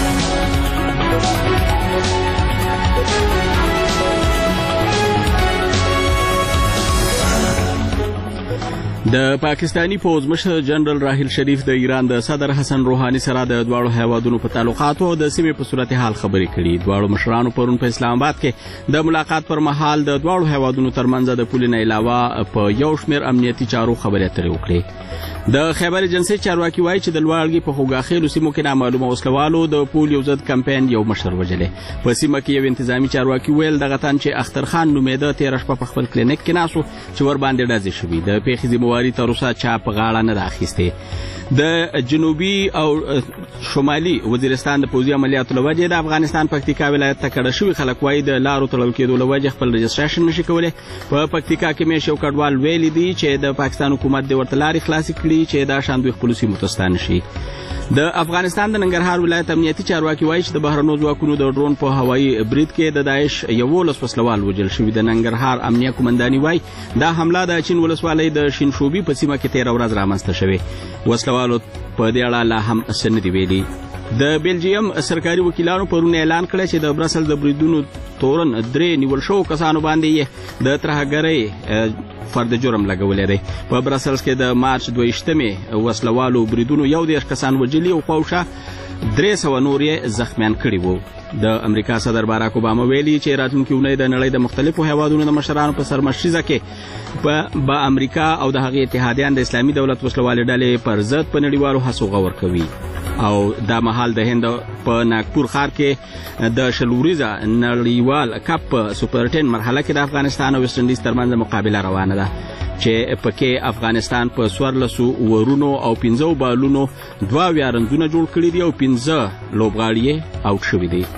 د پاکستانی پوز مشر جنرال راحیل شریف د ایران د صدر حسن روحاني سره د دواړو هیوادونو په تعلقاتو او د سیمې په صورتحال خبرې کړي. دواړو مشرانو پرون په اسلام آباد کې د ملاقات پر مهال د دواړو هیوادونو ترمنځ د پولې نه علاوه په یو شمېر امنیتي چارو خبرې اترې وکړې. د خیبر ایجنسي چارواکي وایي چې د لوړګي په خوګاخیلو سیمو کې نامعلومه وسلوالو د پول یو ضد کمپاین یو مشر وژلې. په سیمه کې یو انتظامی چارواکي ویل دغه تن چې اخترخان نومېده 13 شپه په خپل کلینیک کې ناسو چې ور باندې ډزې شوي. د پیښې ذمہواري تر اوسه چا په غاړه نه ده اخیستې. د جنوبي او شمالي وزیرستان د پوځي عملیاتو له وجې د افغانستان پکتیکا ولایت ته کډه شوي خلک وایي د لارو تړل کېدو له وجې خپل رجسټریشن نشي کولی. په پکتیکا کې میش یو کډوال ویلي دي چې د پاکستان حکومت د ورته لارې خلاصې کړي چې دا شان دوی خپلو سیمو ته ستانه شي. د افغانستان د ننګرهار ولایت امنیتي چارواکي وایي چې د بهرنو ځواکونو د ډرون په هوایي برید کې د داعش 11 وسلوال وژل شوي. د ننګرهار امنیه قومنداني وایي دا حمله د چین ولسوالۍ د شینشوبي په سیمه کې 13 ورځ رامنځته شوې. وسلوالو په دې اړه لا هم څه نه دي ویلي. د بیلجیم سرکاري وکیلانو پرون اعلان کړی چې د برسل د بریدونو تورن 3 نیول شوو کسانو باندې د ترهګرۍ فرد جرم لګولی دی. په برسلز کې د مارچ 22 وسلوالو بریدونو 11 کسان وژلي او خواوشا 300 نور یې زخمیان کړي وو. د امریکا صدر باراک اوباما ویلي چې راتلونکي اونۍ د نړۍ د مختلفو هیوادونو د مشرانو په سرمشریزه کې به امریکا او د هغې اتحادیان د اسلامي دولت وسلوالې ډلې پر ضد په نړیوالو هڅو غور کوي. او دا مهال د هند په ناگپور ښار کې د شلوریزه نړیوال کپ سوپر 10 مرحله کې د افغانستان او ویسټ انډیز ترمنځ مقابله روانه ده چې پکې افغانستان په 14 ورونو او 15 بالونو 2 رنزونه جوړ کړي دي او 15 لوبغاړي آوټ شوي دي.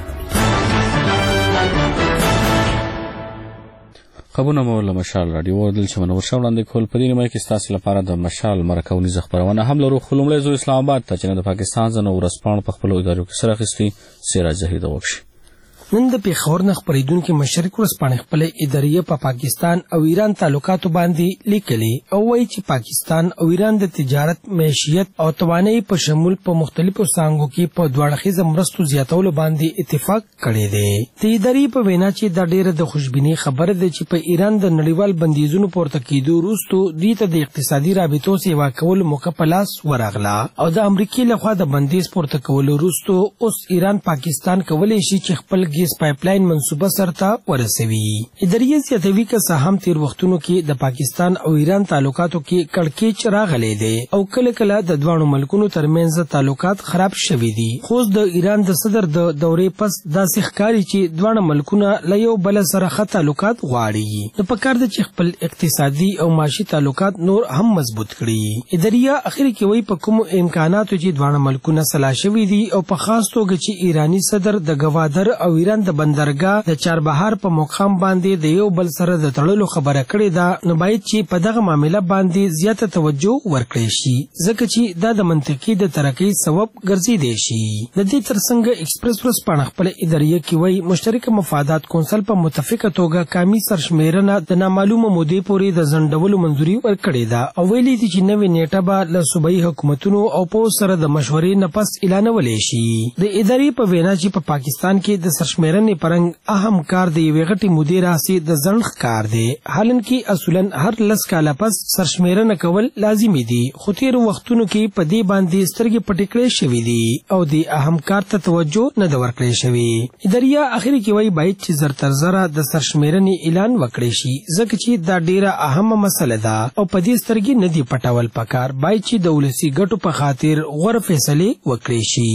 خبرونه مو له مشال رادیو ودل چې منور شو وړاندې کول په دې نیمه کې ستاسو لپاره د مشال مرکونی خبرونه هم لرو. خلومړی زو اسلام آباد ته چې د پاکستان ځنه ورسپان په خپل ادارو کې سره اخیستي سراج زهید وکړي. نن د پیښور نه خبرېدونکو مشرق ورسپانې خپل ادارې په پاکستان او ایران تعلقاتو باندې لیکلي او وایي چې پاکستان او ایران د تجارت، معیشت او توانایي په شمول په مختلفو څانګو کې په دواړه مرستو زیاتولو باندې اتفاق کړی دی. د ادارې په وینا چې دا ډېره د خوشبینۍ خبره ده چې په ایران د نړیوال بندیزونو پورته کېدو وروسته دوی ته د اقتصادي رابطو سیوا کولو موقع په لاس ورغله او د امریکې لخوا د بندیز پورته کولو وروسته اوس ایران پاکستان کولی شي چې خپل ګیس پایپلاین منصوبه سرته ورسوي. ادارې زیاتوي که څه هم تیر وختونو کې د پاکستان او ایران تعلقاتو کې کړکېچ راغلی دی او کله کله د دواړو ملکونو ترمنځ تعلقات خراب شوي دي. خو د ایران د صدر د دورې پس داسې ښکاري چې دواړه ملکونه له یو بل سره ښه تعلقات غواړي. نو پکار ده چې خپل اقتصادي او معاشي تعلقات نور هم مضبوط کړي. ادارې اخر کې وایي په کوم امکاناتو چې دواړه ملکونه سلا شوي دي او په خاص توګه چې ایرانی صدر د گوادر او ایران د بندرګاه د چاربهار په مقام باندې د یو بل سره د تړلو خبره کړې ده، نو باید چې په دغه معاملې باندې زیاته توجه ورکړي شي ځکه چې دا د منطقي د ترقۍ سبب ګرځېدی شي. د دې ترڅنګ ایکسپریس ورځپاڼه خپل ادارې کې وایي مشترک مفادات کونسل په متفقه توګه کامي سرشمیرنه د نامعلومه مودې پورې د ځنډولو منظوري ورکړې ده او ویلي دي چې نوې نیټه به له صوبایي حکومتونو او پوځ سره د مشورې نه پس اعلانولی شي. د ادارې په وینا چې په پاکستان کې د سرشمیرنې پرنګ اهم کار د یوې غټې مودې راسي د ځنډ ښکار دی. حالانکه اصولا هر 10 کاله پس سرشمیرنه کول لازمي دي، خو تیر وختونو کې په دې باندې سترګې پټې کړې شوې دي او د اهم کار ته توجه نه ده ورکړې شوې. ادارې اخر کې وایي باید چې زر تر زره د سرشمیرنې اعلان وکړي شي ځکه چې دا ډیره اهمه مسله ده او په دې سترګې نه دي پټول پکار. باید چې د ولسي ګټو په خاطر غوره فیصلې وکړي شي.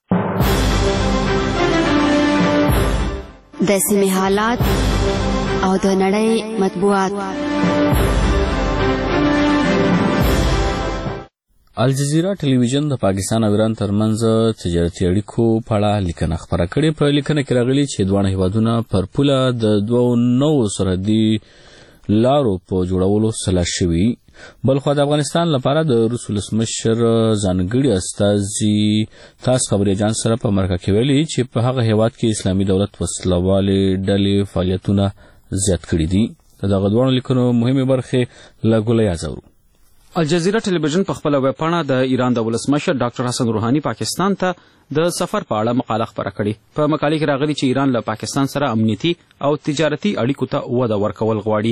د سیمې حالات او د نړۍ مطبوعات. الجزیره ټلویزیون د پاکستان او ایران ترمنځ تجارتي اړیکو په اړه لیکنه خپره کړې. په لیکنه کې راغلي چې دواړه هیوادونه پر پوله د 2 نوو سرحدي لارو په جوړولو سلا شوي. بلخو د افغانستان لپاره د روس ولسمشر ځانګړي استازي تاس خبري جان سره په مرکه کې ویلي چې په هغه هیواد کې اسلامي دولت وسلوالې ډلې فعالیتونه زیات کړي دي. دغه دوه لیکنو مهمه برخه لګولې ازورو. الجزیره ټلویزیون په خپل ویب پاڼه د ایران د ولسمشر ډاکټر حسن روحاني پاکستان ته د سفر په اړه مقاله خپره کړې. په مقالې کې راغلي چې ایران له پاکستان سره امنیتي او تجارتي اړیکو ته وده ورکول غواړي.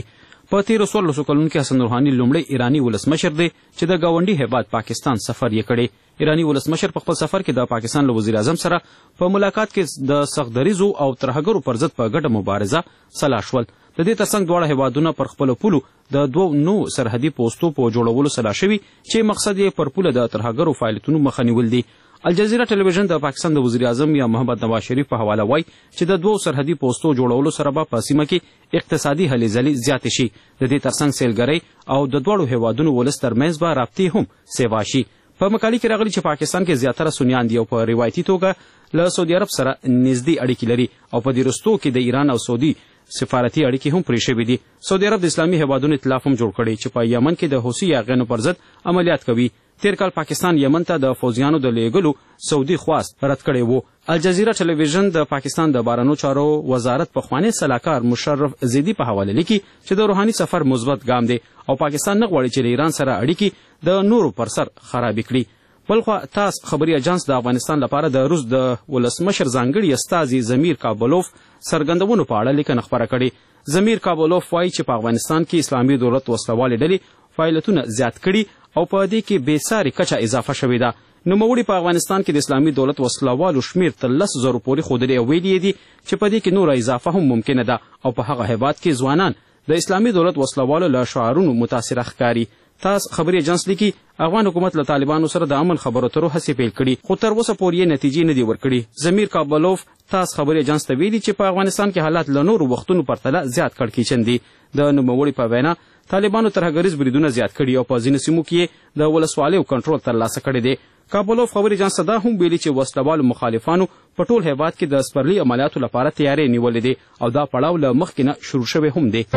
په 1300 کلونو کې حسن روحاني لومړی ایرانی ولسمشر دی چې د ګاونډي هیواد پاکستان سفر یې کړی. ایرانی ولسمشر په خپل سفر کې د پاکستان له وزیر اعظم سره په ملاقات کې د سختدریزو او ترهګرو پر ضد په ګډه مبارزه سلا شول. د دې ترڅنګ دواړه هیوادونه پر خپلو پولو د 2 نوو سرحدي پوستو په جوړولو سلا شوي چې مقصد یې پر پوله د ترهګرو فعالیتونو مخه نیول دي. الجزیره ټلویزیون د پاکستان د وزیر اعظم یا محمد نواز شریف په حواله وایي چې د 2 سرحدي پوستو جوړولو سره به په سیمه کې اقتصادي هلې ځلې زیاتې شي. د دې ترڅنګ سیلګرۍ او د دواړو هیوادونو ولس ترمنځ به رابطې هم سیوا شي. په مقالې کې راغلي چې پاکستان کې زیاتره سنیان دي او په روایتي توګه له سعودي عرب سره نږدې اړیکې لري او په دې رستو کې د ایران او سعودي سفارتي اړیکې هم پرې شوي دي. سعودي عرب د اسلامي هیوادونو ائتلاف هم جوړ کړی چې په یمن کې د حوثي یاغیانو پر ضد عملیات کوي. تیر کال پاکستان یمن ته د فوجیانو د لیږلو سعودي خواست رد کړی و. الجزیره ټلویزیون د پاکستان د بهرنیو چارو وزارت پخوانی سلاکار مشرف زیدی په حواله لیکي چې د روحاني سفر مثبت ګام دی او پاکستان نه غواړي چې له ایران سره اړیکې د نورو پر سر خرابې کړي. بلخوا تاس خبري اجانس د افغانستان لپاره د روس د ولسمشر ځانګړي استازي ضمیر کابلوف څرګندونو په اړه لیکنه خپره کړې. ضمیر کابلوف وایي چې په افغانستان کې اسلامي دولت وسلوالې ډلې فعالیتونه زیات کړي او په دې کې بېساري کچه اضافه شوې ده. نوموړي په افغانستان کې د اسلامي دولت وسلوالو شمیر تر 10,000 پورې ښودلی او ویلي دي چې په دې کې نوره اضافه هم ممکنه ده او په هغه هیواد کې ځوانان د اسلامي دولت وسلوالو له شعارونو متاثره ښکاري. تاس خبري اجانس لیکي افغان حکومت له طالبانو سره د امن خبرو اترو هڅې پیل کړي خو تر اوسه پورې یې نتیجې نه دي ورکړي. ضمیر کابلوف تاس خبري اجانس ته ویلي چې په افغانستان کې حالات له نورو وختونو پرتله زیات کړکېچن دي. د نوموړي په وینا طالبانو ترهګریز بریدونه زیات کړي او په ځینو سیمو کې د ولسوالیو کنټرول ترلاسه کړی دی. کابلوف خبري اجانس ته دا هم ویلي چې وسلوالو مخالفانو په ټول هیواد کې د سپرلي عملیاتو لپاره تیاری نیولې دي او دا پړاو له مخکې نه شروع شوی هم دی.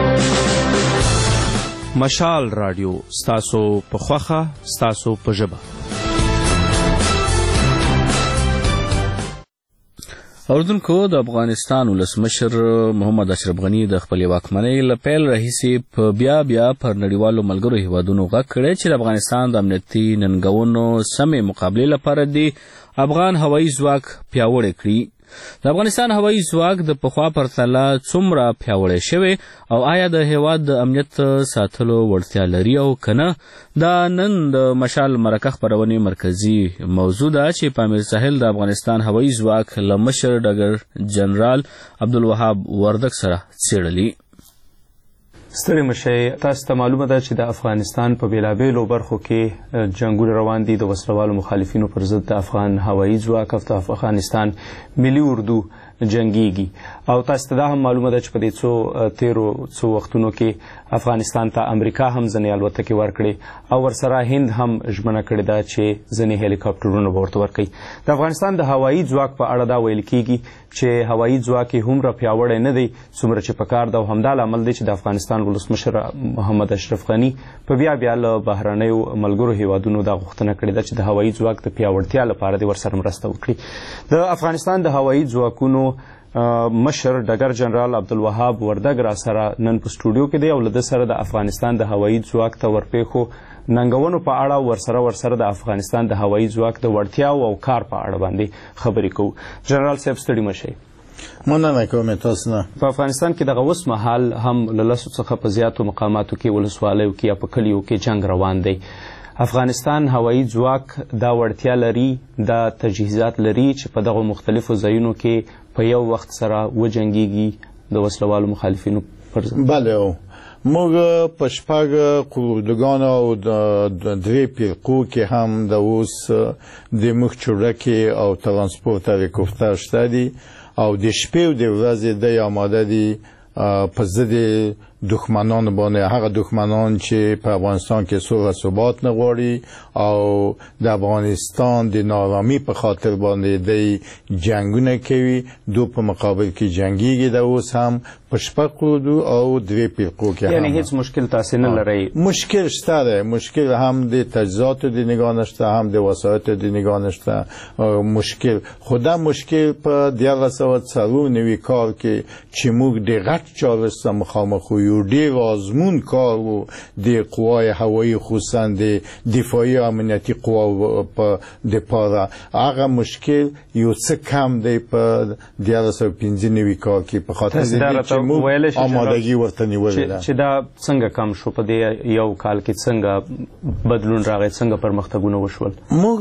مشال رادیو ستاسو په خوخه ستاسو په ژبه. اوردونکو د افغانستان ولسمشر محمد اشرف غنی د خپل واکمنۍ له پیل راهیسې په بیا پر نړیوالو ملګرو هیوادونو غږ کړی چې د افغانستان د امنیتي ننګونو سمې مقابلې لپاره د افغان هوایي ځواک پیاوړی کړي. د افغانستان هوایي ځواک د پخوا پرتله څومره پیاوړی شوی او آیا د هیواد د امنیت ساتلو وړتیا لري او کنه؟ دا نن د مشال مرکه خپرونې مرکزی موضوع ده چې په امیر ساحل د افغانستان هوایي ځواک له مشر ډګر جنرال عبدالوهاب وردک سره څېړلي. ستړي مشئ، تاسو ته معلومه ده چې د افغانستان په بیلابیلو برخو کې جنگونه روان دي د وسلوالو مخالفینو پر ضد. د افغان هوایي ځواک او د افغانستان ملي اردو جنگیږي او تاسو ته دا هم معلومه ده چې په دې څو وختونو کې افغانستان ته امریکا هم ځینې الوتکې ورکړې او ورسره هند هم ژمنه کړې ده چې ځینې هلیکاپټرونه به ورته ورکوي. د افغانستان د هوایي ځواک په اړه دا ویل کیږي چې هوایي ځواک یې هومره پیاوړی نه دی څومره چې پکار ده او همدا لامل دی چې د افغانستان ولسمشر محمد اشرف غنی په بیا له بهرنیو ملګرو هیوادونو دا غوښتنه کړې ده چې د هوایي ځواک د پیاوړتیا لپاره دې ورسره مرسته وکړي. د افغانستان د هوایي ځواکونو مشر ډګر جنرال عبدالوهاب وردک را سره نن په سټوډیو کې دی او له ده سره د افغانستان د هوایي ځواک ته ورپېښو ننګونو په اړه ورسره د افغانستان د هوایي ځواک د وړتیاو او کار په اړه باندې خبرې کوو. جنرال صاحب ستړي مشئ. مننه کوم تاسو نه. په افغانستان کې دغه اوس مهال هم له 10 څخه په زیاتو مقاماتو کې ولسوالیو کې یا په کلیو کې جنګ روان دی. افغانستان هوایي ځواک دا وړتیا لري، دا تجهیزات لري چې په دغه مختلفو ځایونو کې په یو وخت سره وجنګیږي د وسلوالو مخالفینو پر ضد؟ بله، موږ په شپږ قوردګانو او د 2 فرقو کې هم د اوس د مخ چورکې او ترانسپورت هلیکوپټر شته دي او د شپې او د ورځې د آماده دي په ضد دښمنان باندې، هغه دښمنان چې په افغانستان کې صلح ثبات نه غواړي او د افغانستان د نارامي په خاطر باندې د جنگونه کوي. دو په مقابل کې جنگیږي. د اوس هم په شپږ قوردو او 2 فرقو کې یعنی هیڅ مشکل تاسو نه لرئ؟ مشکل شته ده. مشکل هم د تجهیزاتو د نگاه نشته، هم د وسایطو د نگاه نشته. مشکل خدا مشکل په 1994 کال کې چې موږ د غټ چالش سره مخامخ یو ډیر آزمون کار و د قوای هوایی خصوصا د دفاعي امنیتي قوا په دپاره هغه مشکل یو څه کم دی په 1995 کال کې په خاطر دې چې موږ آمادګي ورته نیولې ده چې دا څنګه کم شو په دې یو کال کې څنګه بدلون راغی څنګه پرمختګونه وشول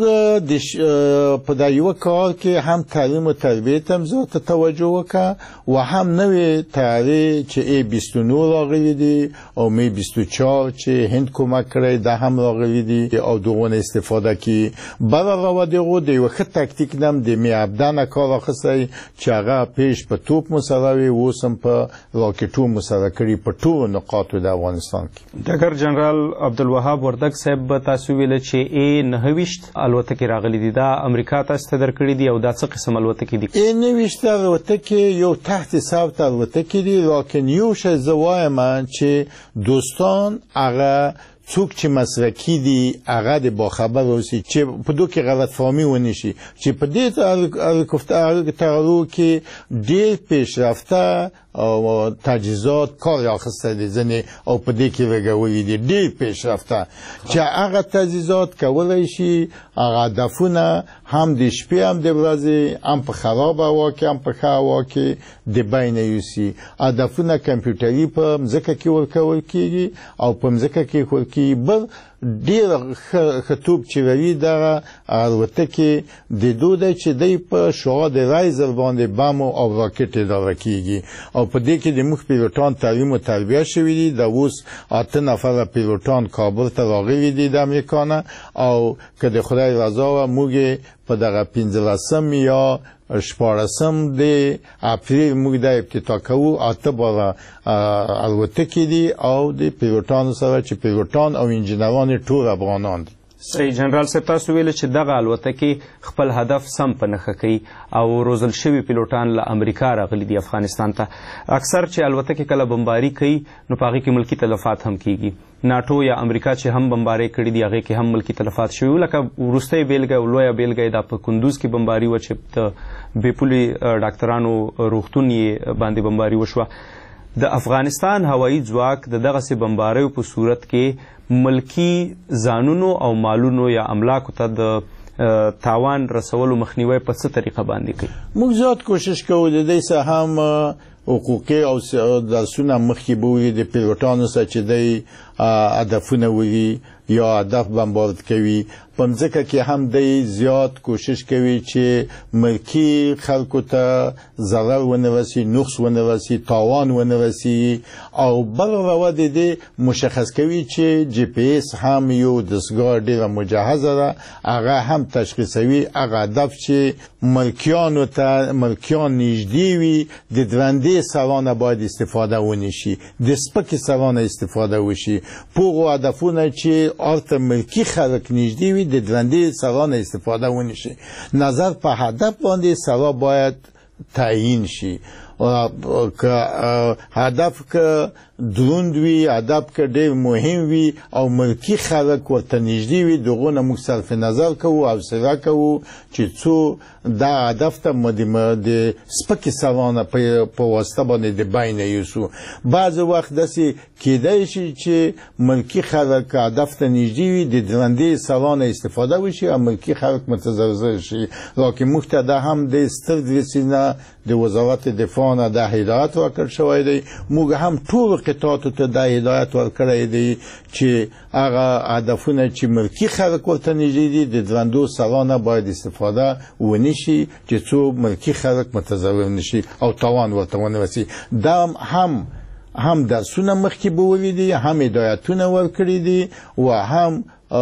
موږ په دا یو کال کې هم تعلیم او تربیه ته زیاته توجه وکړه و هم نوې تیاری چې A29 راغلي دي او می 24 چې هند کومک کړی دا هم راغلي دي او دغه استفاده کی برابر دغه د یو ښه تاکتیک نام د می ابدان کار اخستای چې هغه پیش په توپ مساوي وسم په راکټو مساوي کړی په ټولو نقاطو د افغانستان کې ډګر جنرال عبدالوهاب وردګ صاحب تاسو ویل چې A29 الوتکې راغلي دي دا امریکا ته درکړي دي او دا څه قسم الوتکې دي A29 الوتکې یو تحت ثبت الوتکې دي لکه یو شی زوایم چې دوستان هغه څوک چې مسلکي دي هغه د باخبر اوسي چې په دوی کې غلط فهمي ونی شي چې په دې هلیکوپټرو کې ډېر پیشرفته او تجهیزات کار اخیسته دي ځینې او په دې کې لګولي دي ډېر پیشرفته چې هغه تجهیزات کولی شي هغه هدفونه هم د شپې هم د ورځې هم په خراب هوا کې هم په ښه هوا کې د بین یوسي هدفونه کمپیوټري په مځکه کې ورکول کېږي او په مځکه کې ورکول کېږي بل ډیر خطوب چې وی دغه الوتکې د دوی چې دی په شعاع د رایزر باندې بم او راکټ اداره کیږي او په دې کې د مخ پیلوټان تعلیم او تربیه شوی دي د اوس 8 نفر پیلوټان کابل ته راغلي دي د امریکا نه او که د خدای رضا و موږ په دغه 15 یا 14 د اپریل موږ د افتتاح کوو اته بار الوتکې دي او د پیلوټانو سره چې پیلوټان او انجنیران ټول افغانان دي صحیح جنرال صاحب تاسو ویل چې دغه الوتکې خپل هدف سم په نښه کوي او روزل شوي پیلوټان له امریکا راغلي دي افغانستان ته اکثر چې الوتکې کله بمباري کوي نو په هغې کې ملکي تلفات هم کیږي ناټو یا امریکا چې هم بمباري کړي دي هغې کې هم ملکي تلفات شوي لکه وروستی بیلګه او لویه بیلګه دا په کندوز کې بمباري وه چې د بېپولي ډاکټرانو روغتون یې باندې بمباري وشوه د افغانستان هوایي ځواک د دغسې بمباریو په صورت کې ملکی ځانونو او مالونو یا املاکو ته د تاوان رسولو مخنیوی په څه طریقه باندې کوي موږ زیات کوشش کوو د دې څخه هم حقوقي او درسونه مخکې بولي د پیلوټانو سره چې دی هدفونه وي یا هدف بمبارد کوي په مځکه کې هم دی زیات کوشش کوي چې ملکی خلکو ته ضرر ونه رسي نقص ونه رسي تاوان ونه رسي او بل روا د مشخص کوي چې جی پی اس هم یو دستګاه ډیره مجهزه ده هغه هم تشخیصوي هغه هدف چې ملکیانو ته ملکیان نږدې وي د درندې سوانه باید استفاده ونه شي د سپکې سوانه استفاده وشي پوغو هدفونه چې ارته ملکی خلک نږدې وي د درندې سوانه استفاده ونه شي نظر په هدف باندې سوا باید تعیین شي که هدف که دروند وي هدف که ډېر مهم وي او ملکی خلک ورته نږدې وي دغو نه موږ صرف نظر کوو حوصله کوو چې څو دا هدف ته د سپکې سوانه په واسطه باندې د بین یوسو بعضې وخت داسې کیدای شي چې ملکی خلک هدف ته نږدې وي د درندې سوانه استفاده وشي او ملکی خلک متضرر شي لکه موږ ته دا هم د ستر درسینه د وزارت دفاع نه دا هدایت ورکړل شوی دی موږ هم ټول قطعاتو ته دا هدایت ورکړی دی چې هغه هدفونه چې ملکی خلک ورته نږدې دي د درندو سوانه باید استفاده ونه شي چې څو ملکی خلک متضرر نشي او تاوان ورته ونه رسي دا هم درسونه مخکې بولي دي هم هدایتونه ورکړي دي و هم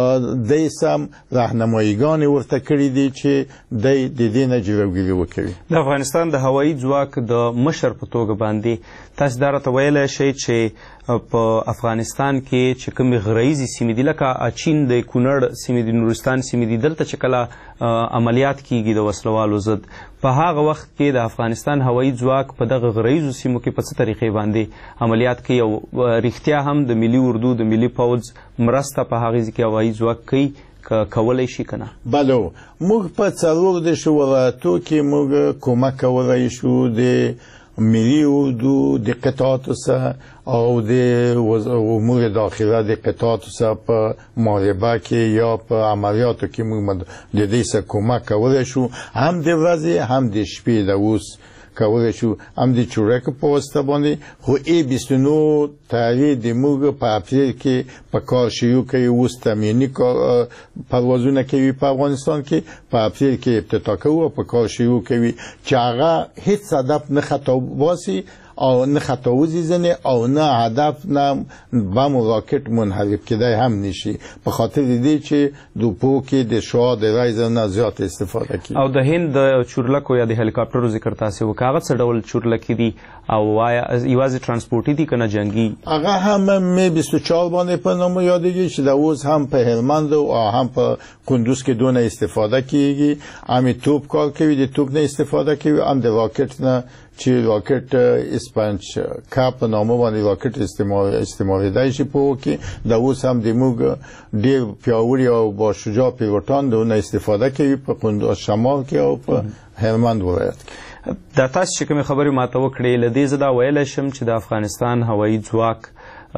د سم راهنماییګانې ورته کړي دي چې د دې نه جلوګیري وکړي د افغانستان د هوایي ځواک د مشر په توګه باندې تاسو دا راته ویلی شئ چې په افغانستان کې چې کومې غرایزې سیمې دي لکه اچین د کونړ سیمې دي نورستان سیمې دي دلته چې کله عملیات کیږي د وسلوالو ضد په هغه وخت کې د افغانستان هوایي ځواک په دغه غرایزو سیمو کې په څه طریقې باندې عملیات کوي او رښتیا هم د ملي اردو د ملي پوځ مرسته په هغې کې هوایي ځواک کوي کولی شي که نه بله موږ په 4 ولایتو کې موږ کومک کولی شو د ملی اردو د قطعاتو سره او د امور داخله د قطعاتو سره په محاربه کې یا په عملیاتو کې موږ د دې سره کمک کولی شو، هم د ورځې هم د شپې د اوس کولی شو، هم د چورک په واسطه باندې. خو ای 29 تاریخ د موږ په اپریل کې په کار شروع کوي، اوس تمریني پروازونه کوي په افغانستان کې، په اپریل کې افتتاح کوي او په کار شروع کوي چې هغه هیڅ هدف نه خطا باسي او نه خطا وزیزنه او نه هدف نه بم و راکت منحرف کدای هم نشي، په خاطر دې چې دوپو کې د شعاع د رایزر نه زیات استفاده کوي. او د هند د چورلکو یا د هلیکاپټرو ذکر تاسو وکړه، څه ډول چورلکې دي او یوازې ترانسپورټي دي کنه جنگي؟ هغه هم می 24 باندې په نوم یادګي چې د اوس هم په هلمند او هم په کندوز کې دونه استفاده کیږي، هم توپ کار کوي، د توپ نه استفاده کوي، هم د راکت نه چې راکت اسپانچ کاپ نامه باندې راکت استعمالیدای شي په کې د اوس هم د موږ ډیر پیاوړي او با شجاع پیلوټان دونه استفاده کوي په کندوز شمال کې او په هلمند ولایت کې. دا تاسو چې کوم خبرې ماته وکړې لدې زدا ویل شم چې د افغانستان هوایي ځواک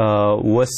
وس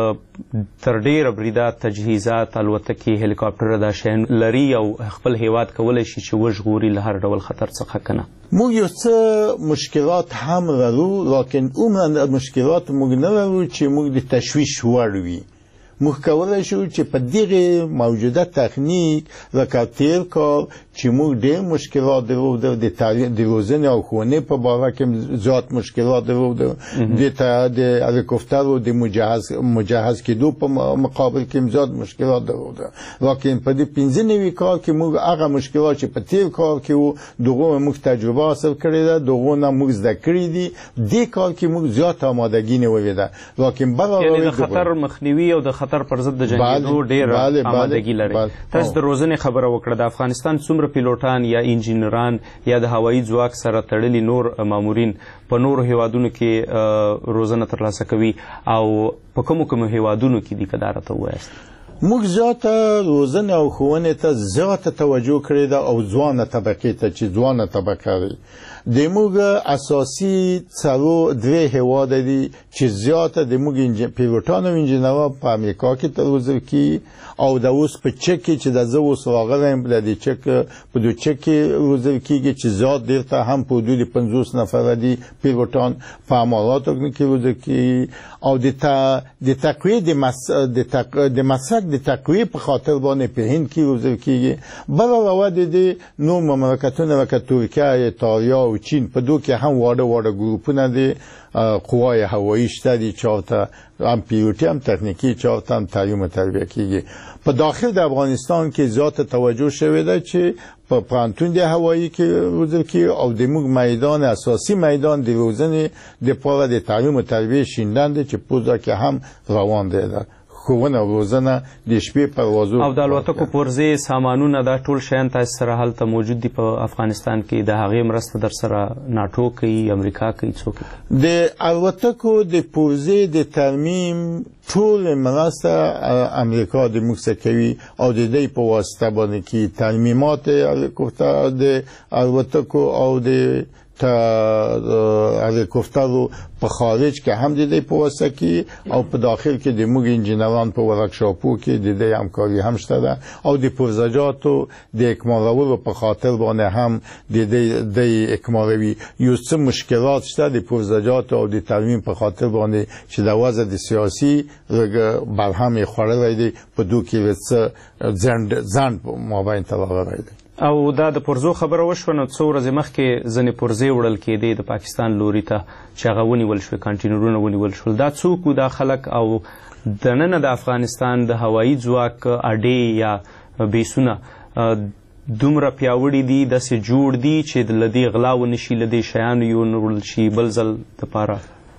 تر ډیره بریده تجهیزات الوتکې هلیکاپټر دا شین لري او خپل هیواد کولای شي چې وژغوري له هر ډول خطر څخه کنه. موږ یو څه مشکلات هم لرو، لکن عموما مشکلات موږ نه لرو چې موږ د تشویش وړ وي. موږ کولای شو چې په دغه موجوده تخنیک لکه تیر کال چې موږ ډېر مشکلات درلودل، د روزنې او ښوونې په باره کې زیات مشکلات درلودل، د هلیکوپټرو د مجهز کېدو په مقابل کې زیات مشکلات درلودل. لکن په دې 15 کال کې موږ هغه مشکلات چې په تیر کال کې وو دغه موږ تجربه حاصل کړې ده، دغه نه موږ زده کړي دي. دې کال کې موږ زیات آمادګي نه ولیده، لکن یعنی د خطر مخنیوي او د خطر پر ضد د جنګېدو ډېر آمادګي لري. تاسو د روزنې خبره وکړه، د افغانستان څومره پیلوټان یا انجینران یا د هوایي ځواک سره تړلي نور مامورین په نورو هیوادونو کې روزنه ترلاسه کوي او په کومو هیوادونو کې دي که دا راته ووایاست؟ موږ زیاته روزنه او ښوونې ته زیاته توجه کړې ده او ځوانه طبقې ته چې ځوانه طبقه دی. د موږ اساسي درې هیواد دي چې زیاته د موږ پیلوټان او انجینران په امریکا کې روزل کیږي او د اوس په چک کې چې د زه اوس راغلی یم د چک په دو چک کې روزل کیږي چې زیات ډېر ته هم په حدود 50 نفره دي پیلوټان په اماراتو کې روزل کیږي او د تقویه د مسلک د تقویه په خاطر باندې په هند کې روزل کیږي. بل علاوه د نور مملکتونه لکه ترکیه، ایتالیا او چین په دوی کې هم واړه ګروپونه دي، قوای هوایی شته دي چې ته هم پیلوټي هم تخنیکی چې ته هم تعلیم و تربیه کیږي. په داخل د افغانستان کې زیات توجه شوی ده چې په پانتون د هوایی کې روزل کیږي او د موږ میدان اساسي میدان د روزنې د پاره د تعلیم و تربیه شیندن دي چې پوزا کې هم روان دي، ښوونه او روزنه د شپې پروازو او د الوتکو پرزې سامانونه دا ټول شیان تاسو سره هلته موجود دي په افغانستان کې؟ د هغې مرسته در سره ناټو کوي، امریکا کوي، څوک کوي؟ د الوتکو د پرزې د ترمیم ټول مرسته امریکا د موږ سره کوي او د دې په واسطه باندې کې ترمیمات د الوتکو او د هلیکوپټرو په خارج کې هم د دې په واسطه کې او په داخل کې د موږ انجینران په ورکشاپو کې د دې همکاري هم شته ده او د پروژه‌جاتو د اکمالولو په خاطر باندې هم د اکمالوي یو څه مشکلات شته د پروژه‌جاتو او د ترمیم په خاطر باندې چې د وضع د سیاسي برهم خوړلای دی په دوه کې څه ځند په مابین تلاغلی دی. او دا د پرزو خبره وشوه نو څو ورځې مخکې ځینې پرزې وړل کېدې د پاکستان لوري ته چې هغه ونیول شوې، کانټینرونه ونیول شول. دا څوک دا خلک او دننه د افغانستان د هوایي ځواک اډې یا بیسونه دومره پیاوړي دي، داسې جوړ دي چې له دې غلا ونشي، له دې شیانو یونول شي بل ځل دپاره؟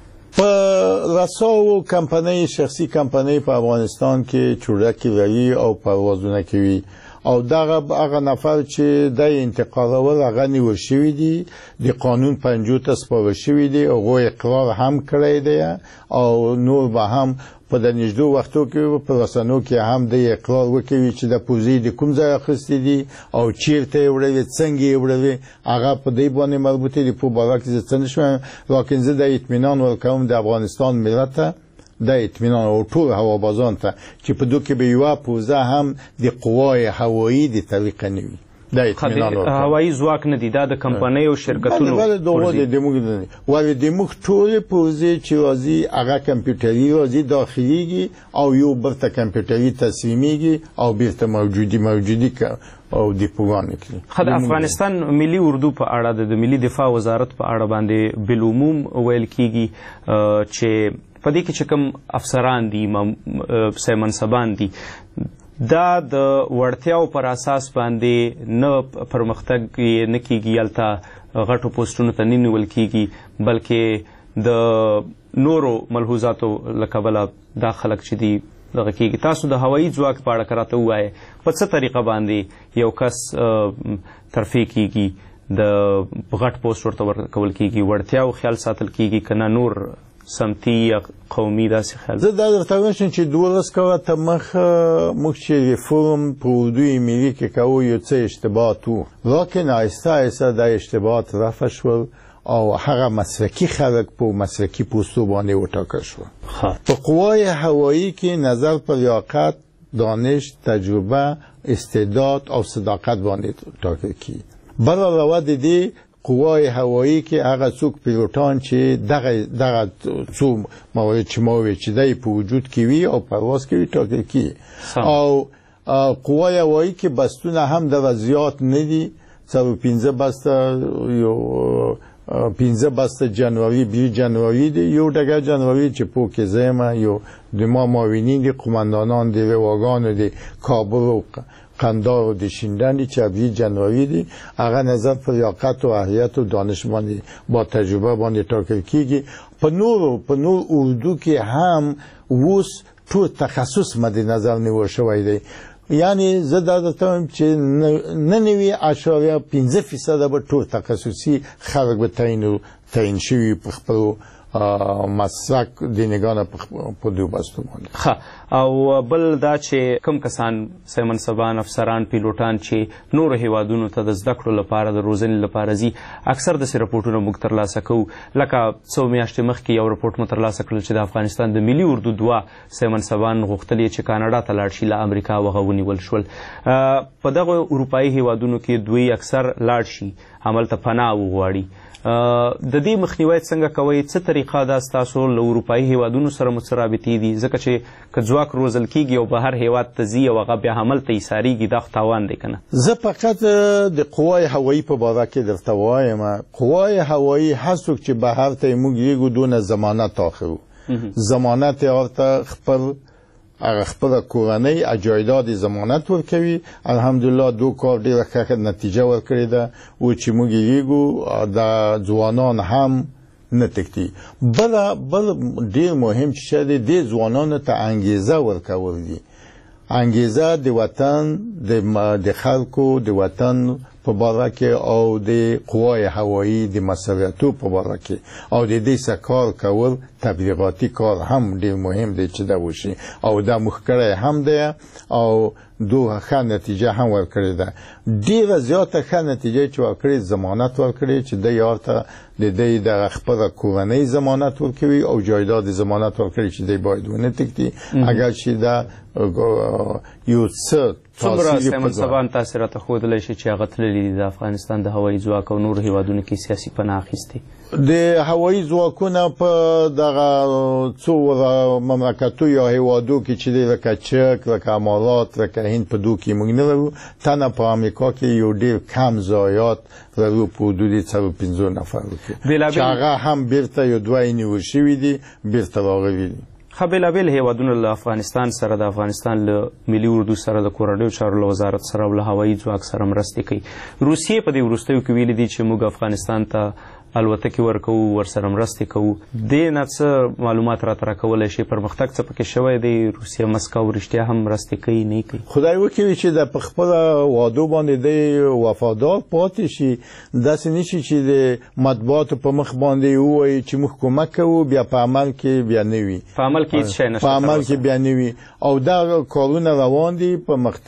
په رساو کمپنۍ شخصي کمپنۍ په افغانستان کې چورکې لري او پروازونه کوي او دغه هغه نفر چې د انتقالول هغه نیول شوی دی د قانون پنجو ته سپارل شوی دی او اقرار هم کړی دی او نور به هم په د نږدې وختو کې په رسنیو کې هم د اقرار وکوي چې د پوزې د کوم ځای اخیستې دي او چیرته یې وړلې څنګه یې وړلې هغه په دې باندې مربوط دي په باره کې زه څه نه شوم لکن زه د اطمینان ورکوم د افغانستان ملت ته د اطمینان او ټول هوابازان ته چې په دوی کې به یوه پوزه هم د قوای هوایي د طریقه نه وي د اطمینان ورکوم هوایي ځواک نه دي دا د کمپنۍ او شرکتونو ولې د موږ ټولې پوزې چې راځي هغه کمپیوټري راځي داخليږي او یو برته کمپیوټري تسلیمیږي او بیرته موجودي او د پوغان کې خد افغانستان ملي اردو په اړه د ملي دفاع وزارت په اړه باندې بالعموم ویل کیږي چې په دې کې چې کوم افسران دي سه منصبان دي دا د وړتیاو پر اساس باندې نه پرمختګ نه کیږي البته غټو پوسټونو ته نه نیول کیږي بلکې د نورو ملحوظاتو له کبله دا خلک چې دي دغه کیږي تاسو د هوایي ځواک په اړه راته ووایئ په څه طریقه باندې یو کس ترفیع کیږي د غټ پوسټ ورته ورکول کیږي وړتیاو خیال ساتل کیږي که نه نور سمتي یا قومي داسې خیال زه دا درته وایم چې 12 کاله ته موږ چې ریفورم په اردوی ملي کې کوو یو څه اشتباهات وو لکن آهسته آهسته دا اشتباهات رفع شول او هغه مسلکي خلک په مسلکي پوستو باندې وټاکل شو په قوای هوایی کې نظر پر لیاقت دانش تجربه استعداد او صداقت باندې ټاکل کیږي بل علاوه د دې قوای هوایی کې هغه څوک پیلوټان چې دغه څو موارد چې ما وی چې دای په وجود کې وي او پرواز کوي ټاکل کیږي او قوای هوایی کې بستونه هم د زیات نه دي 15 بسته یو 15 بسته جنوری 2 جنوری دی یو دغه جنوری چې پوکې زما یو د ما معاونین دي قوماندانان دي واگان دي کابل او قندار د شیندنی چې 2 جنوری دی هغه نظر پر لیاقت او اهلیت او دانش باندې با تجربه باندې ټاکل کیږي په نور اردو کې هم وس ټول تخصص مد نظر نیول شوی دی یعنی زه دا درته وایم چې 9.15% به ټول تخصصي خلک به تعیین شوي په خپلو مسلک دینګانه په دوی بستو باندې او بل دا چې کوم کسان سه منصبان افسران پیلوټان چې نور هیوادونو ته د زده کړو لپاره د روزنې لپاره ځي اکثر د رپورټونو موږ ترلاسه کوو لکه څو میاشتې مخکې یو رپورټ مو ترلاسه کړل چې د افغانستان د ملي اردو 2 سه منصبان غوښتل چې کاناډا ته لاړ شي له امریکا وغه ونیول شول په دغه اروپایي هیوادونو کې دوی اکثر لاړ شي هملته پناه وغواړي د دې مخنیوی څنګه کوئ څه طریقه ده ستاسو له اروپایي هیوادونو سره مو څه رابطې دي ځکه چې که ځواک روزل کیږي او بهر هیواد ته ځي او هغه بیا هملته ایساریږي دا خو تاوان دی که نه زه فقط د قوای هوایي په باره کې درته وایم قوای هوایي هر څوک چې بهر ته یې موږ یېږو دونه ضمانت اخلو ضمانت یې ورته خپل کورنۍ جایداد ضمانت ورکوي الحمدلله 2 کار ډیره ښه نتیجه ورکړې ده او چې موږ یېږو د ځوانان هم نه تکتي بل ډیر مهم چې د ځوانانو ته انګیزه ورکول دي انګیزه د وطن د خلکو د وطن په باره کې او د قوای هوایی د مسؤلیتو په باره کې او د دې څخه کار کول تبلیغاتي کار هم ډیر مهم دی چې دا وشي او دا مخکره هم دی او دوه ښه نتیجه هم ورکړې ده ډیره زیاته ښه نتیجه چې ورکړې ضمانت ورکړې چې د یار ته د دې د خپل کورنۍ ضمانت ورکوي او جایداد ضمانت ورکړي چې دی باید ونه تکتي اگر چې دا یو څه څومره سه منصبان تاسو راته ښودلی شي چې هغه تللي دي د افغانستان د هوایي ځواک او نورو هیوادونو کې سیاسي پناه اخیستې د هوایي ځواکونه په دغه څو مملکتو یا هیوادو کې چې دی لکه چک لکه امارات لکه هند په دوی کې موږ نه لرو تنه په امریکا کې یو ډېر کم ضایعات لرو په حدود 150 نفر چې هغه هم بیرته یو دوه نیول شوي دي بیرته راغلي دي بېلابېل هیوادونه له افغانستان سره د افغانستان له ملي اردو سره د کورنیو چارو له وزارت سره او له هوایي ځواک سره مرستې کوي روسیې په دې وروستیو کې ویلي دي چې موږ افغانستان ته الوتکې ورکوو ورسره مرستې کوو دې نه څه معلومات راته راکولی شي پرمختګ څه پکې شوی دی روسیه مسکو رښتیا هم مرستې کوي نه کوي خدای وکړي چې د په خپله وعدو باندې دی وفادار پاتې شي داسې نه شي چې د مطبوعاتو په مخ باندې ووایي چې موږ کومک کوو بیا په عمل کې بیا نه وي په عمل کې هېڅ شی نشته په عمل کې بیا نه وي او دا کارونه روان دي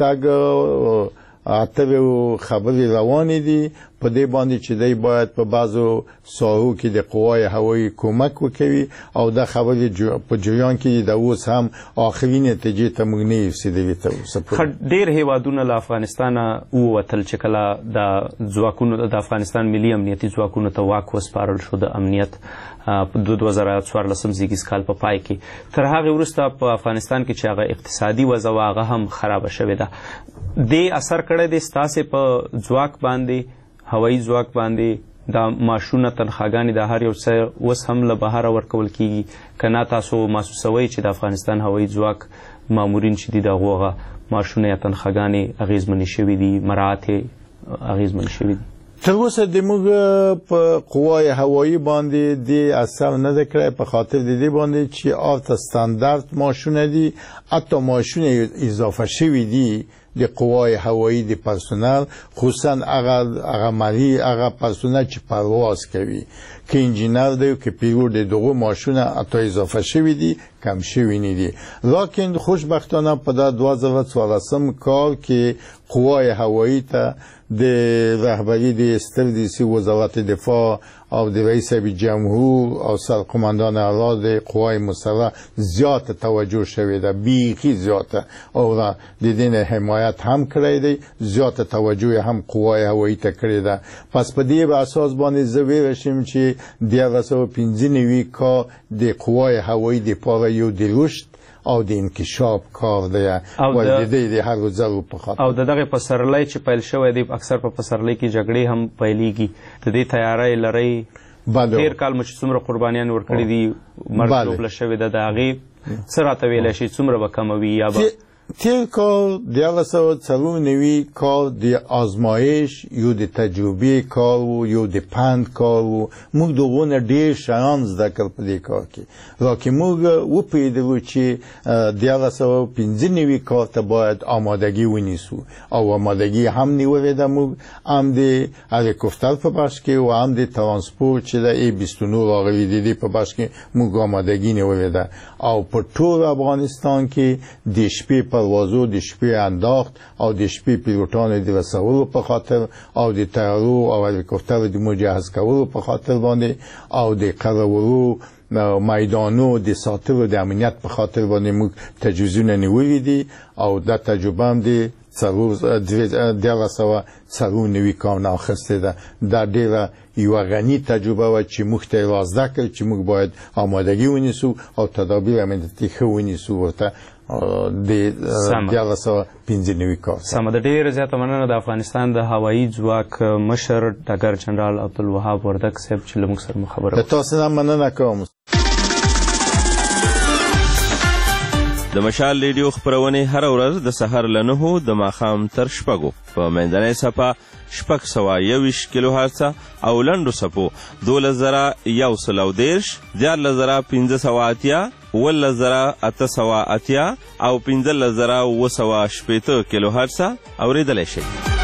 پرمختګ اتبع خبرې روانې دي په دې باندې چې دی باید په بعضو ساحو کې د قوای هوایي کومک وکوي او دا خبرې په جریان کې د اوس هم آخري نتیجې ته موږ نه رسېدلي تر اوسه ډېر هیوادونه له افغانستانه ووتل چې کله د ځواکونو د افغانستان ملي امنیتي ځواکونو ته واک وسپارل شو د امنیت په 2014 زیږیز کال په پای کې تر هغې وروسته په افغانستان کې چې هغه اقتصادي وضع وه هغه هم خرابه شوې ده دې اثر کړی دی ستاسې په ځواک باندې هوایي ځواک باندې دا معاشونه تنخواګانې د هر یو څه اوس هم له بهره ورکول کیږي که نه تاسو محسوسوئ چې د افغانستان هوایي ځواک مامورین چې دي د هغو هغه معاشونه یا تنخواګانې اغېزمنې شوي دي مراعات یې اغېزمن شوي دي تر اوسه د موږ په قوای هوایي باندې د اثر نه ده کړی په خاطر د دې باندې چې آلته ستاندرد ماشونه دي حتی ماشونه اضافه شوي دي د قوای هوایي د پرسونل خصوصا هغه مری هغه پرسونل چې پرواز کوي که انجینر دی که پیلوټ دی دغه ماشونه حتی اضافه شوي دي کم شوي نه دي لکن خوشبختانه په دا 2014 کال کې قوای هوایي ته د رهبری د ستر رئیس وزارت دفاع او د رئیس جمهور او سرقماندان اعلی د قوای مسلح زیات توجه شوی ده بیخی زیاته او د دین حمایت هم کړی دی زیات توجه هم قوای هوایي ته کړی ده پس په دې اساس باندې زه ویل شم چې 2015 کال د قوای هوایي دپاره یو د رشد او د انکشاف کار دی او د دې هر ځل په خاطر او دغه پسرلی چې پیل شوی دی اکثر په پسرلی کې جګړې هم پیلېږي د دې تیاری لرئ تیر کال مو چې څومره قربانیان ورکړي دي مرګ ژوبله شوې ده د هغې څه راته ویلی شي څومره به کموي یا به تیر کال 1994 کال د آزمایش یو د تجربې کار و یو د پند کار و موږ دغه نه ډېر شیان زده کړل په دې کار کې راکې موږ وپوهېدلو چې 1995 کال ته باید آمادګي ونیسو او آمادګي هم نیولې ده موږ هم د هلیکوپتر په بخش کې و هم د ترانسپورت چې د A29 راغلي د دې په بخش کې موږ آمادګي نیولې ده او په ټول افغانستان کې د شپې پروازو د شپې انداخت او د شپې پیلوټانو د رسولو په خاطر او د طیارو او هلیکوپترو د مجهز کولو په خاطر باندې او د قرارولو میدانو د ساتلو د امنیت په خاطر باندې موږ تجهیزونه نیولي دي او دا تجربه هم د 1994 کال نه اخیستې ده دا ډېره یوه غني تجربه وه چې موږ ته یې را زده کړل چې موږ باید آمادګي ونیسو او تدابیر امنیتي ښه ونیسو ورته د 1995 کال سمه ده ډېره زیاته مننه د افغانستان د هوایي ځواک مشر ډګر جنرال عبدالوهاب وردک صاحب چې له موږ سره مو خبره د تاسو نه مننه کوم د مشال ریډیو خپرونې هر ورځ د سحر له 9 د ماښام تر 6 په منځنۍ صفحه 621 کیلو هرتز او لنډو صفحو 12130 14580 11880 او 15980 کیلو هرتز اوریدلی شئ